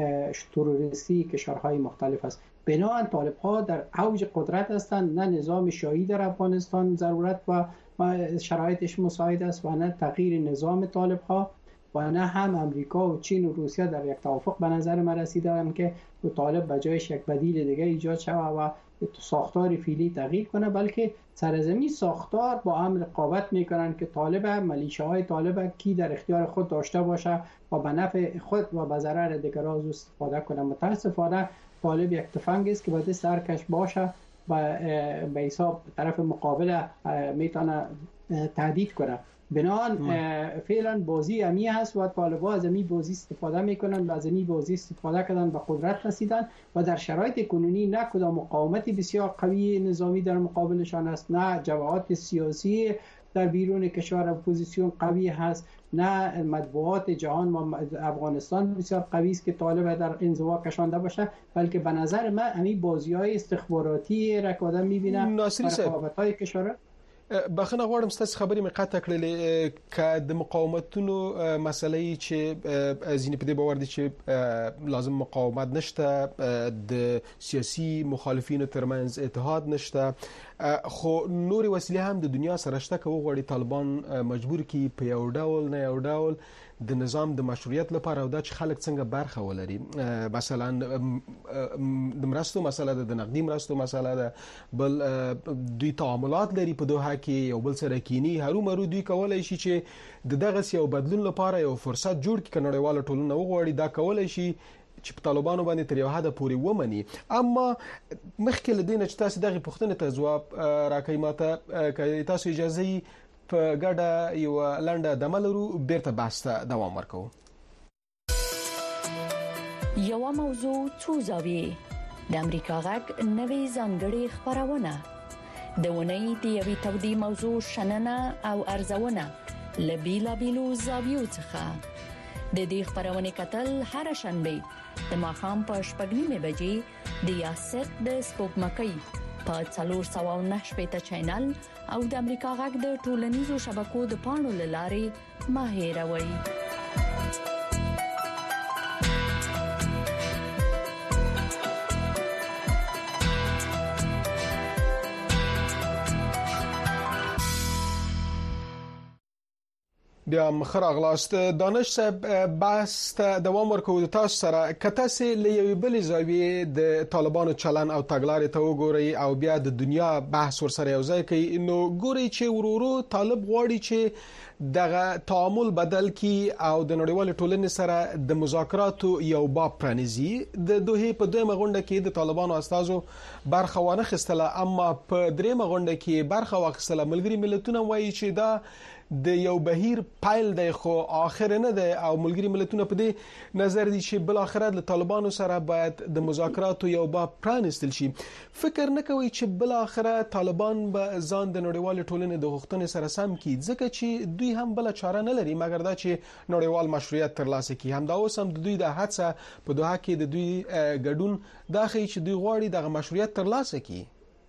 تروریستی کشورهای مختلف است. بنابراین طالب ها در اوج قدرت هستند، نه نظام شاهی در افغانستان ضرورت و شرایطش مساعد است و نه تغییر نظام طالب ها و نه هم امریکا و چین و روسیه در یک توافق به نظر من رسیدند که طالب به جایش یک بدیل دیگه ایجاد شود و ساختار فعلی تغییر کنه، بلکه سرزمین ساختار با هم رقابت میکنن که طالب ملیشه‌های طالب کی در اختیار خود داشته باشه و به نفع خود و به ضرر دیگران استفاده کنه. متاسفانه طالب یک تفنگ است که باید سرکش باشه و به حساب طرف مقابل میتونه تهدید کنه. بنابراین فعلا بازی امی هست و طالبان از امی بازی استفاده میکنن و از امی بازی استفاده کردن به قدرت رسیدن و در شرایط کنونی نه کدام مقاومتی بسیار قوی نظامی در مقابلشان است، نه جبهات سیاسی در بیرون کشور اپوزیسیون قوی هست، نه مطبوعات جهان و افغانستان بسیار قوی است که طالب در انزوا کشانده باشه، بلکه به نظر من همین بازی‌های استخباراتی را که آدم می‌بینه رقابت‌های کشور. بخنه غواړم ستاسو خبرې مې قطع کړلې که د مقاومتونو مسلې چې ځینې په دې باور دي چې لازم مقاومت نشته، د سیاسي مخالفینو ترمنځ اتحاد نشته، خو نورې وسیلې هم د دنیا سره شته که وغواړي طالبان مجبور کړي په یو ډول نه یو ډول د نظام د مشروعیت لپاره او دا چې خلک څنګه برخه ولري. مثلا د مرستو مسله ده، د نقدي مرستو مسله ده، بل دوی تعاملات لري په دوحه کې یو بل سره کینی، هرومرو دوی کولای شي چې د دغه یو بدلون لپاره یو فرصت جوړ کړي. نړیواله ټولنه وغواړي دا کولای شي چې په طالبانو باندې تر یو حد پورې ومني. اما مخکې له دې نه چې تاسو دغه پوښتنې ته ځواب راکړئ ماته که تاسو اجازه یې په ګډه یو لنډه دمه لرو، بیرته بحث ته دوام ورکوو. یوه موضوع څو زاویې د امریکا غږ نوې ځانګړې خبرونه د ونې د یوې تودې موضوع شننه او ارزونه له بیلابیلو زاویو څخه د دې خبرونه کتل هر شنبه د ماښام په 6:30 بجې د یاست د سپوږمکۍ په 409 چینل او د امریکا غږ د ټولنیزو شبکو د پاڼو لارې ما هیروي. بیا مخر اغلاست دانش صاحب بحث ته دوام ورکو د تاسو سره کتاسې لې بل زاویه د طالبانو چلن او تګلارې ته وګورئ او بیا د دنیا بحث ورسره یو ځای کوي نو ګوري چې ورورو طالب غواړي چې دغه تعامل بدل کی او د نړیوال ټولنې سره د مذاکراتو یو باب پرانیزي د دوه په دویمه غونډه کې د طالبانو استازو برخه ونه خستله اما په دریمه غونډه کې برخه واخیستله ملګری ملتونه وایي چې دا د یو بهیر پایل دی خو اخر نه دی او ملګری ملتونه په دې نظر دي چې بل اخر د طالبانو سره باید د مذاکراتو یو باب پرانیستل شي فکر نه کوي چې بل اخر طالبان به ځان د نړیوال ټولنې د غوښتنې سره سم کړي ځکه چې دوی هم بل چاره نه لري مګر دا چې نړیوال مشروعیت ترلاسه کړي همدا اوس هم د دوی د هڅه په دوحه کې د دوی ګډون دا ښیي چې دوی غواړي دغه مشروعیت ترلاسه کړي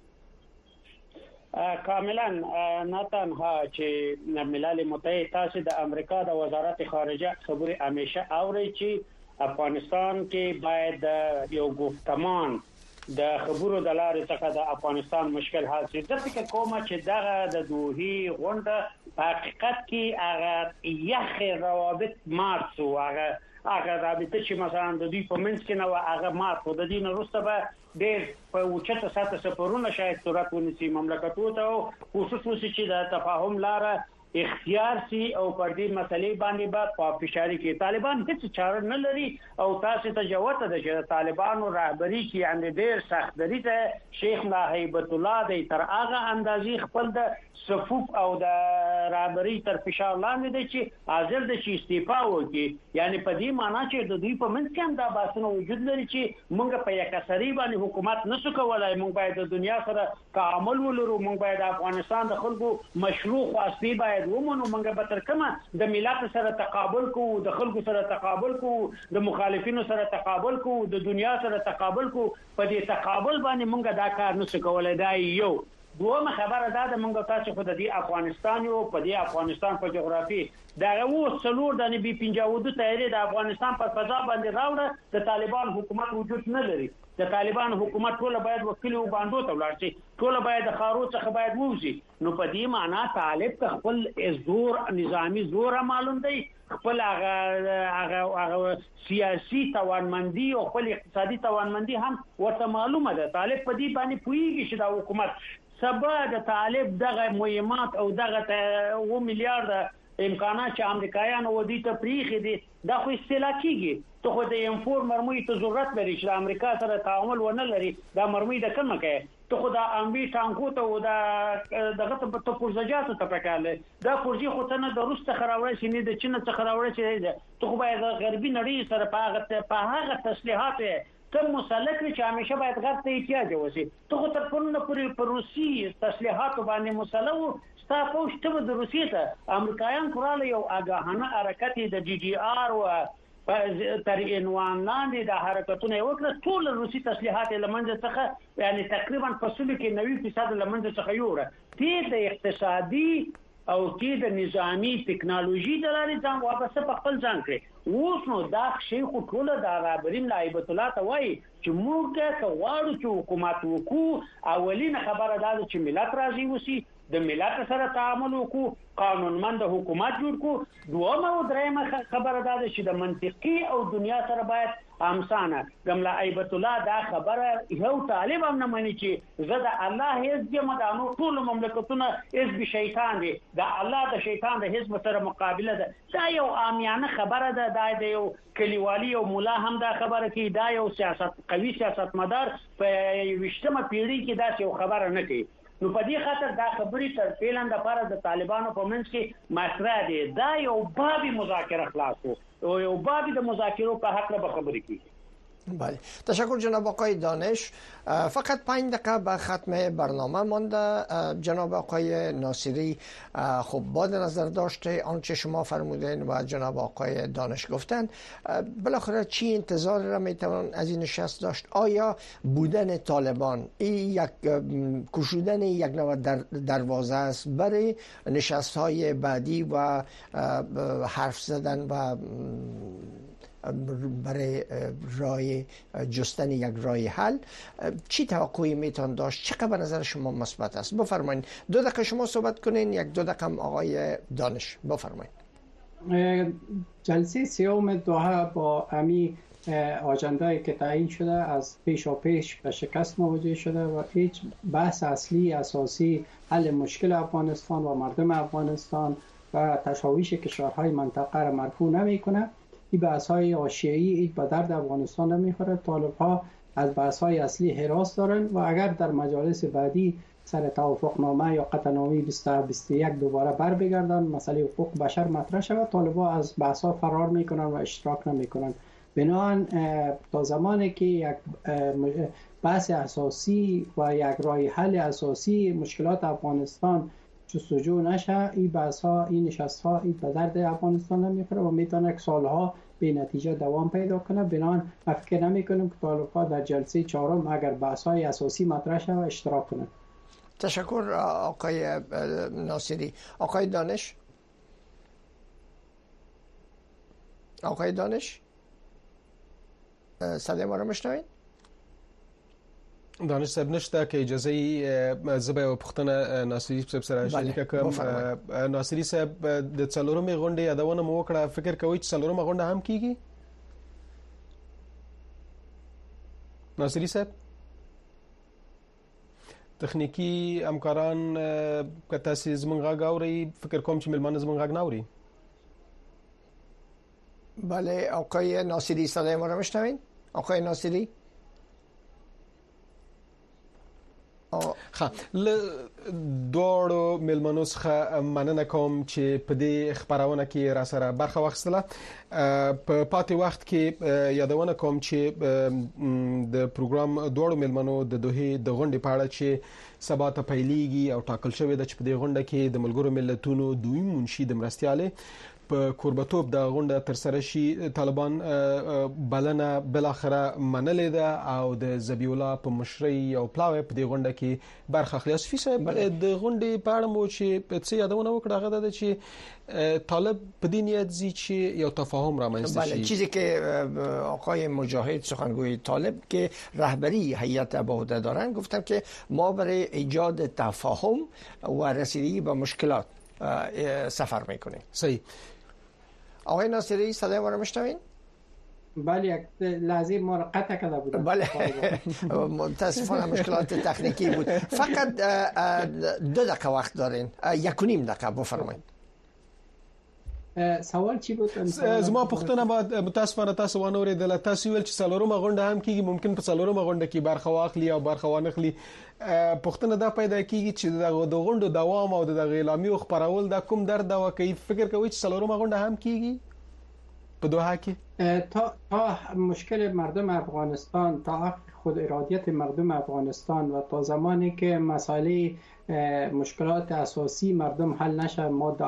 کاملا نه تنها چې ملل متحد تاسو د امریکا د وزارت خارجه خبري همیشه اوري چې افغانستان کې باید یو گفتمان د خبرو د لارې څخه د افغانستان مشکل حل شي د فکر کوم چې دغه د دوحي غونډه په حقیقت کې هغه یخ روابط مات شو هغه رابطه چې مثلا د دوی په منځ کې نو هغه مات خو د دین وروسته به ډېر په اوچته ساته سفرونه شاید صورت ونیسي مملکتونو ته خصوصي چې د تفاهم لاره اختیار سي او پر دې مسلې باندې با پافشاري کې طالبان هیڅ چاره نه لري او تاسو ته جوته ده چې طالبانو رهبری کې اند ډېر سخت لري ته شیخ هیبت الله د تر هغه اندازې خپل د صفوف او د رهبری تر فشار لاندې دي چې حاضر دي چې استعفا وکړي یعنی په دې معنی چې د دوی په منځ کې هم دا باسنه وجود لري چې موږ په یک سری باندې حکومت نشو کولای موږ باید د دنیا سره تعامل ولرو موږ باید افغانستان د خلکو مشروع خاصي باید ومنو موږ به تر کومه د ملت سره تقابل کوو د خلکو سره تقابل کوو د مخالفینو سره تقابل کوو د دنیا سره تقابل کوو په دې تقابل باندې موږ دا کار نشو کولای دا یو دومره خبره ده موږ تاسو خو د دې افغانستان یو په دې افغانستان په جغرافي دا وو څلور د نبی 52 تایری د افغانستان په فضا باندې راوړه د طالبان حکومت وجود نه لري د طالبان حکومت ټول باید وکیل او باندې ته ولاړ شي ټول باید د خارو څخه باید ووزي نو په دې معنی طالب خپل زور نظامی زور معلوم دی خپل هغه سیاسي توانمندي او خپل اقتصادي توانمندي هم ورته معلومه ده طالب په دې باندې پويږي چې دا حکومت سبا د طالب دغه مهمات او دغه 1 میلیارډ امکانات چې امریکایانو ودی ته پریخي دي دا خو استلا کیږي ته خو د انفور مرمۍ ته ضرورت لري چې امریکا سره تعامل ونه لري دا مرمۍ د کومه کوي ته خو دا امبي ټانکو ته او دا دغه ته پرزجات ته پکاله دا پرځي خو ته نه د روس څخه راوړی شي نه د چین څخه راوړی شي ته خو باید غربي نړۍ سره په هغه تسلیحات ته مسلک چې همیشه باید غرب ته احتیاج وشي ته خو تر کومه پورې پر روسي تسلیحات باندې مسلو تاسو ته د روسي ته امریکایان کوراله یو اگاهانه حرکت د جی جی آر او تر عنوان لاندې د حرکتونو وکړه ټول روسي تسلیحات لمنځه څخه یعنی تقریبا په سلو کې 90% لمنځه څخه یوړه دې د اقتصادي او کې د نظامی ټکنالوژي د لارې ځان واپس په خپل ځان کړي اوس نو دا شیخ ټول د رابریم هیبت الله ته وایي چې موږ که غواړو چې حکومت وکړو اولینه خبره دا ده چې ملت راضي وسی د ملت سره تعامل وکړو قانونمند حکومت جوړ کړو دومره او درېمه خبره ده چې د منطقي او دنیا سره باید همسانه ګملا هیبت الله دا خبره یو طالب هم نه مانی چې زه د الله حزب مدانو ټول مملکتونه حزب شیطان دي دا الله د شیطان د حزب سره مقابله ده دا یو عامیانه خبره ده د یو کلیوالي او مولا هم دا خبره کوي دا یو قوي سیاستمدار په 20مه پیړۍ کې دا یو خبره نه کوي نو په دې خاطر دا خبرې تر پیلند لپاره د طالبانو په منځ کې مطرح دي دا یو بابي مذاکره خلاصو او یو بابي د مذاکرو په حق به خبرې کوي بله تشکر جناب آقای دانش فقط 5 دقیقه به ختم برنامه مانده جناب آقای ناصری خب با نظر داشته آنچه شما فرمودین و جناب آقای دانش گفتن بالاخره چی انتظار را میتوان از این نشست داشت آیا بودن طالبان یک کشودن یک نوع دروازه است برای نشست های بعدی و حرف زدن و برای راه جستن یک راه حل چی توقعی میتون داشت چقدر به نظر شما مثبت است بفرمایید 2 دقیقه شما صحبت کنین 1-2 دقیقه آقای دانش بفرمایید جلسه سوم دوحه با امی آجنده‌ای که تعیین شده از پیش به شکست مواجه شده و هیچ بحث اصلی اساسی حل مشکل افغانستان و مردم افغانستان و تشاویش کشورهای منطقه را مرفوع نمی‌کنه. این بحث‌های حاشیه‌ای این به درد افغانستان نمی‌خوره. طالب‌ها از بحث‌های اصلی حراس دارن و اگر در مجالس بعدی سر توافقنامه یا قطعنامه 2021 دوباره بر بگردن مسئله حقوق بشر مطرح شود، طالب‌ها از بحث‌ها فرار می‌کنن و اشتراک نمی‌کنن. بنابراین تا زمانی که یک بحث اساسی و یک راه حل اساسی مشکلات افغانستان جستجو نشه، این بحث‌ها، این نشست‌ها این به درد افغانستان نمی‌خوره و میتونه سالها به نتیجه دوام پیدا کنه. بنابراین ما فکر نمی‌کنیم که طالب‌ها در جلسه چهارم اگر بحث‌های اساسی مطرح شه اشتراک کنند. تشکر آقای ناصری. آقای دانش صدای ما رو میشنوید؟ دانش صاحب نشته که اجازه زبې او پوښتنه ناصری صاحب سره شریکه کوم. ناصری صاحب د څلورمې غونډې یادونه مو وکړه، فکر کوئ چې څلورمه غونډه هم کیږي؟ ناصری صاحب تخنیکی همکاران که تاسو زمونږ غږ اورئ، فکر کوم چې ملمانه زمونږ غږ نه اوري. بله آقای ناصری صدای ما رو میشنوین؟ آقای ناصری دوړو ملمنو څخه مننه کوم چې په دې خبرونه کې را سره برخه واخیستله. په پاتې وخت کې یادونه کوم چې د پروګرام دوړو ملمنو د دوه د غونډې په اړه چې سبا ته پیلېږي او ټاکل شوی د چې په دې غونډه کې د ملګرو ملتونو دوی منشي د مرستياله په کوربتوب د غونډه تر سره شي. طالبان بلنه بل اخره منلې ده او د زبی الله په مشرۍ او پلاوی په دې غونډه کې برخه اخلي. اسفي صاحب د غونډې په اړه مو چې څه یادونه وکړه هغه ده چې طالب په دې نیت زی چې یو تفاهم رامنځته شي. بله، چیزی که آقای مجاهد سخنگوی طالب که رهبری هیئت به عهده دارن گفتن که ما برای ایجاد تفاهم و رسیدگی به مشکلات سفر میکنیم. صحیح. آقای ناصری صدای ما رو میشنوین؟ بله، یک لحظه ما رو قطع کرده بودن. بله متاسفانه مشکلات تکنیکی بود. فقط 2 دقیقه وقت دارین، 1.5 دقیقه بفرمایید. سوال چی بود؟ زما پوښتنه به متاسفانه تاسو ونه اوریدله. تاسو ویل چې څلورمه غونډه هم کیږي، ممکن په څلورمه غونډه کې برخه واخلي او برخه وانخلي. پوښتنه دا پیدا کیږي چې د غونډو دوام او د اعلامیو خبرول دا کوم درد او کوي فکر کوي چې څلورمه غونډه هم کیږي په دوحه کې؟ تا مشکل مردم افغانستان، تا خود ارادیت مردم افغانستان و تا زمانی که مسائل مشکلات اساسی مردم حل نشه،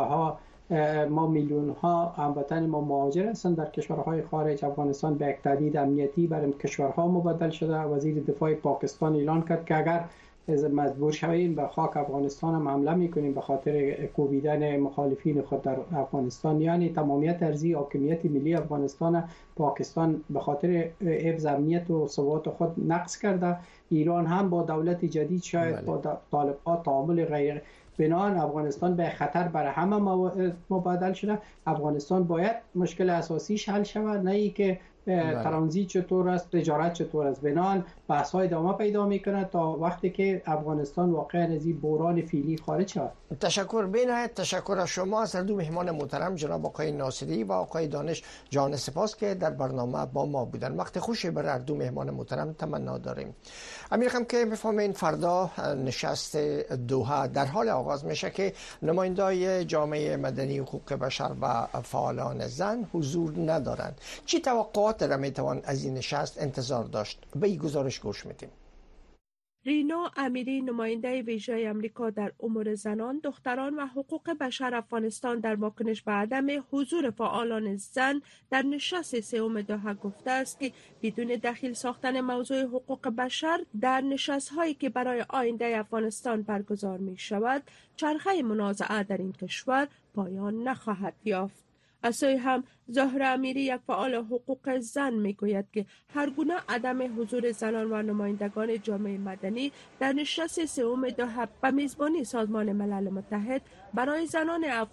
ما میلیون ها هموطن ما مهاجر هستند در کشورهای خارج. افغانستان به یک تهدید امنیتی برای کشورها مبدل شده. وزیر دفاع پاکستان اعلان کرد که اگر مجبور شویم به خاک افغانستان هم حمله میکنیم به خاطر کوبیدن مخالفین خود در افغانستان. یعنی تمامیت ارضی حاکمیت ملی افغانستان پاکستان به خاطر حفظ امنیت و ثبات خود نقض کرده. ایران هم با دولت جدید شاید با طالب‌ها تعامل غیر بنان افغانستان به خطر برای همه مبادل شده. افغانستان باید مشکل اساسیش حل شود، نه ای که ترانزیت چطور است، تجارت چطور است. بنان بحث‌های ادامه پیدا میکنه تا وقتی که افغانستان واقعا از این بحران فعلی خارج شود. تشکر. بینهایت تشکر از شما، از دو مهمان محترم جناب آقای ناصری و آقای دانش. جان سپاس که در برنامه با ما بودن. وقت خوشی برای دو مهمان محترم تمنا داریم. امیر خم که میفهمین فردا نشست دوحه در حال آغاز میشه که نمایندای جامعه مدنی و حقوق بشر و فعالان زن حضور ندارند. چی توقعات را میتوان از این نشست انتظار داشت؟ به این گزارش گوش میدیم. رینا امیری، نماینده ویژه آمریکا در امور زنان، دختران و حقوق بشر افغانستان، در واکنش به عدم حضور فعالان زن در نشست سوم دوحه گفته است که بدون دخیل ساختن موضوع حقوق بشر در نشست‌هایی که برای آینده افغانستان برگزار می شود، چرخه منازعه در این کشور پایان نخواهد یافت. از سوی هم زهره امیری، یک فعال حقوق زن، میگوید که هرگونه عدم حضور زنان و نمایندگان جامعه مدنی در نشست سوم دوحه به میزبانی سازمان ملل متحد برای زنان افغان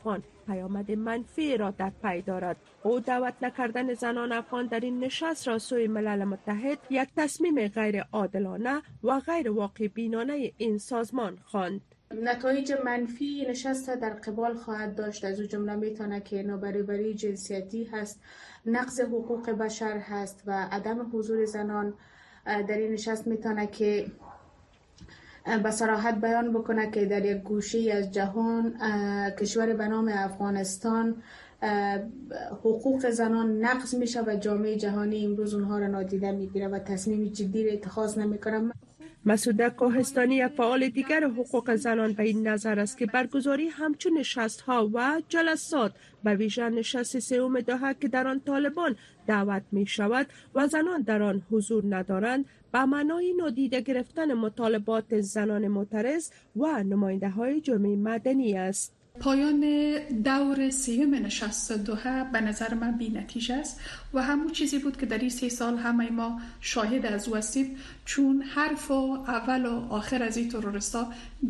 پیامد منفی را در پی دارد. او دعوت نکردن زنان افغان در این نشست را سوی ملل متحد یک تصمیم غیر عادلانه و غیر واقع بینانه این سازمان خواند. نتایج منفی نشست در قبال خواهد داشت. از او جمله میتونه که نابرابری جنسیتی هست، نقض حقوق بشر هست و عدم حضور زنان در این نشست میتونه که به صراحت بیان بکنه که در یک گوشه از جهان کشور به نام افغانستان حقوق زنان نقض میشه و جامعه جهانی امروز اونها را نادیده میگیره و تصمیم جدی را اتخاذ نمیکنه. مسعود کوهستانی یک فعال دیگر حقوق زنان به این نظر است که برگزاری همچون نشست‌ها و جلسات به ویژه نشست سوم دوحه که در آن طالبان دعوت می شود و زنان در آن حضور ندارند به معنای نادیده گرفتن مطالبات زنان معترض و نماینده‌های جامعه مدنی است. پایان دور سیوم نشست دوحه به نظر من بی نتیجه است و همون چیزی بود که در این 3 سال همه ما شاهد از او هستیم، چون حرف و اول و آخر از این تروریستا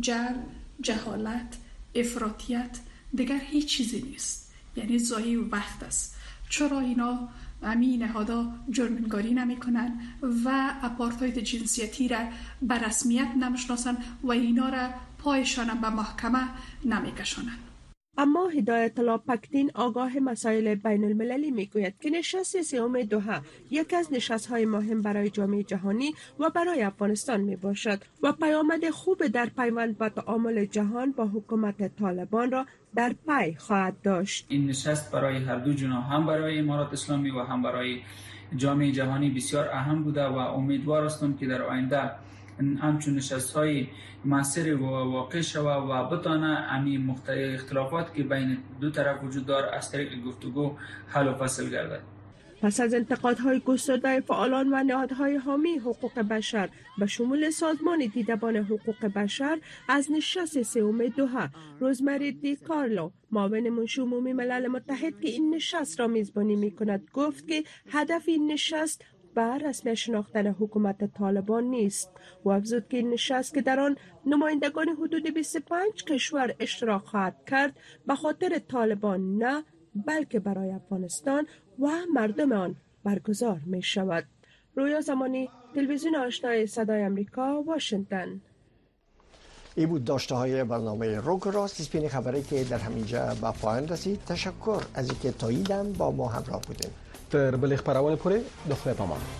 جهالت، افراطیت، دیگر هیچ چیزی نیست، یعنی ضایع وقت است. چرا اینا همین نهادا جرمنگاری نمی کنن و اپارتاید جنسیتی را به رسمیت نمیشناسن و اینا را پایشان به محکمه نمیکشانند. اما هدایت الله پکدین آگاه مسائل بین المللی میگوید که نشست سوم دوحه یک از نشست‌های مهم برای جامعه جهانی و برای افغانستان می باشد و پیامد خوب در پیوند و تعامل جهان با حکومت طالبان را در پی خواهد داشت. این نشست برای هر دو جناح، هم برای امارات اسلامی و هم برای جامعه جهانی بسیار اهم بوده و امیدوار هستم که در آینده همچون نشست‌های مؤثر و واقع شود و بتانه همین اختلافات که بین دو طرف وجود دارد از طریق گفتگو حل و فصل گردد. پس از انتقادهای گسترده فعالان و نهادهای حامی حقوق بشر به شمول سازمان دیدبان حقوق بشر از نشست سوم دوحه، روزمری دی کارلو معاون منشی عمومی ملل متحد که این نشست را میزبانی میکند گفت که هدف این نشست بر رسمی شناختن حکومت طالبان نیست و افزود که این نشست که در آن نمایندگان حدود 25 کشور اشتراک خواهد کرد به خاطر طالبان نه بلکه برای افغانستان و مردم آن برگزار می شود. رویا زمانی، تلویزیون آشنای صدای آمریکا، واشنگتن. این بود داشته های برنامه روک راست اسپین خبری که در همینجا به پایان رسید. تشکر از اینکه تاییداً با ما همراه بودین. تر بلې خبرونه پورې د خدای په امان.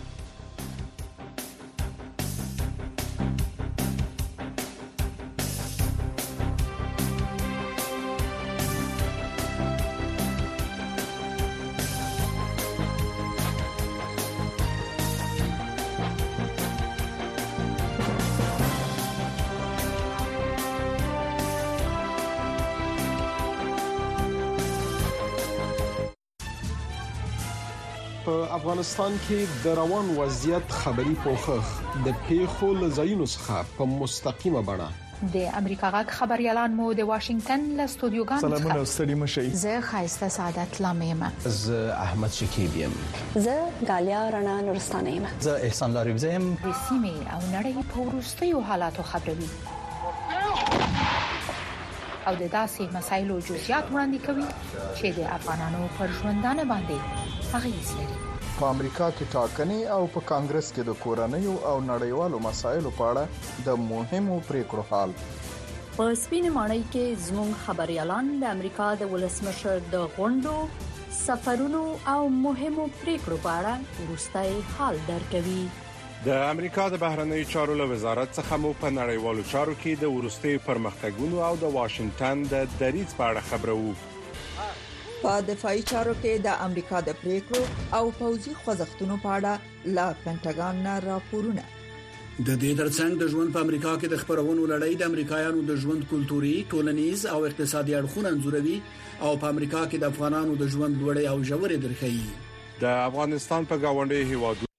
په افغانستان کې د روان وضعیت خبري پوښښ د پیښو له ځایونو څخه په مستقیمه بڼه د امریکا غږ خبريالان مو د واشنگټن له استودیوګانو څخه سلامونه ستړي مشئ. زه خایسته سعادت لامیم. زه احمد شکیب یم. زه غالیا رڼا نورستانه یم. زه احسان لاریب یم. د سیمې او نړۍ په وروستیو حالاتو خبروي او د داسې مسایلو جزئیات وړاندې کوي چې د افغانانو پر ژوندانه باندې اغیز لري. په امریکا کې ټاکنې او په کانګرس کې د کورنیو او نړیوالو مسایلو په اړه د مهمو پریکړو حال. په سپین ماڼۍ کې زموږ خبريالان د امریکا د ولسمشر د غونډو، سفرونو او مهمو پریکړو په اړه وروستي حال درکوي. د امریکا د بهرنیو چارو له وزارت څخه مو په نړیوالو چارو کې د ورستي پرمختګونو او د واشنگټن د دریځ په اړه خبرو. په دفاعي چارو کې د امریکا د پریکړو او پوځي خوځښتونو په اړه لا پینټاګان نه راپورونه. د دې ترڅنګ د ژوند په امریکا کې د خبرونو لړۍ د امریکایانو د ژوند کلتوري، ټولنیز او اقتصادي اړخونه انځوروي او په امریکا کې د افغانانو د ژوند لوړې او ژورې درخي. د افغانستان په گاونډي هیوادو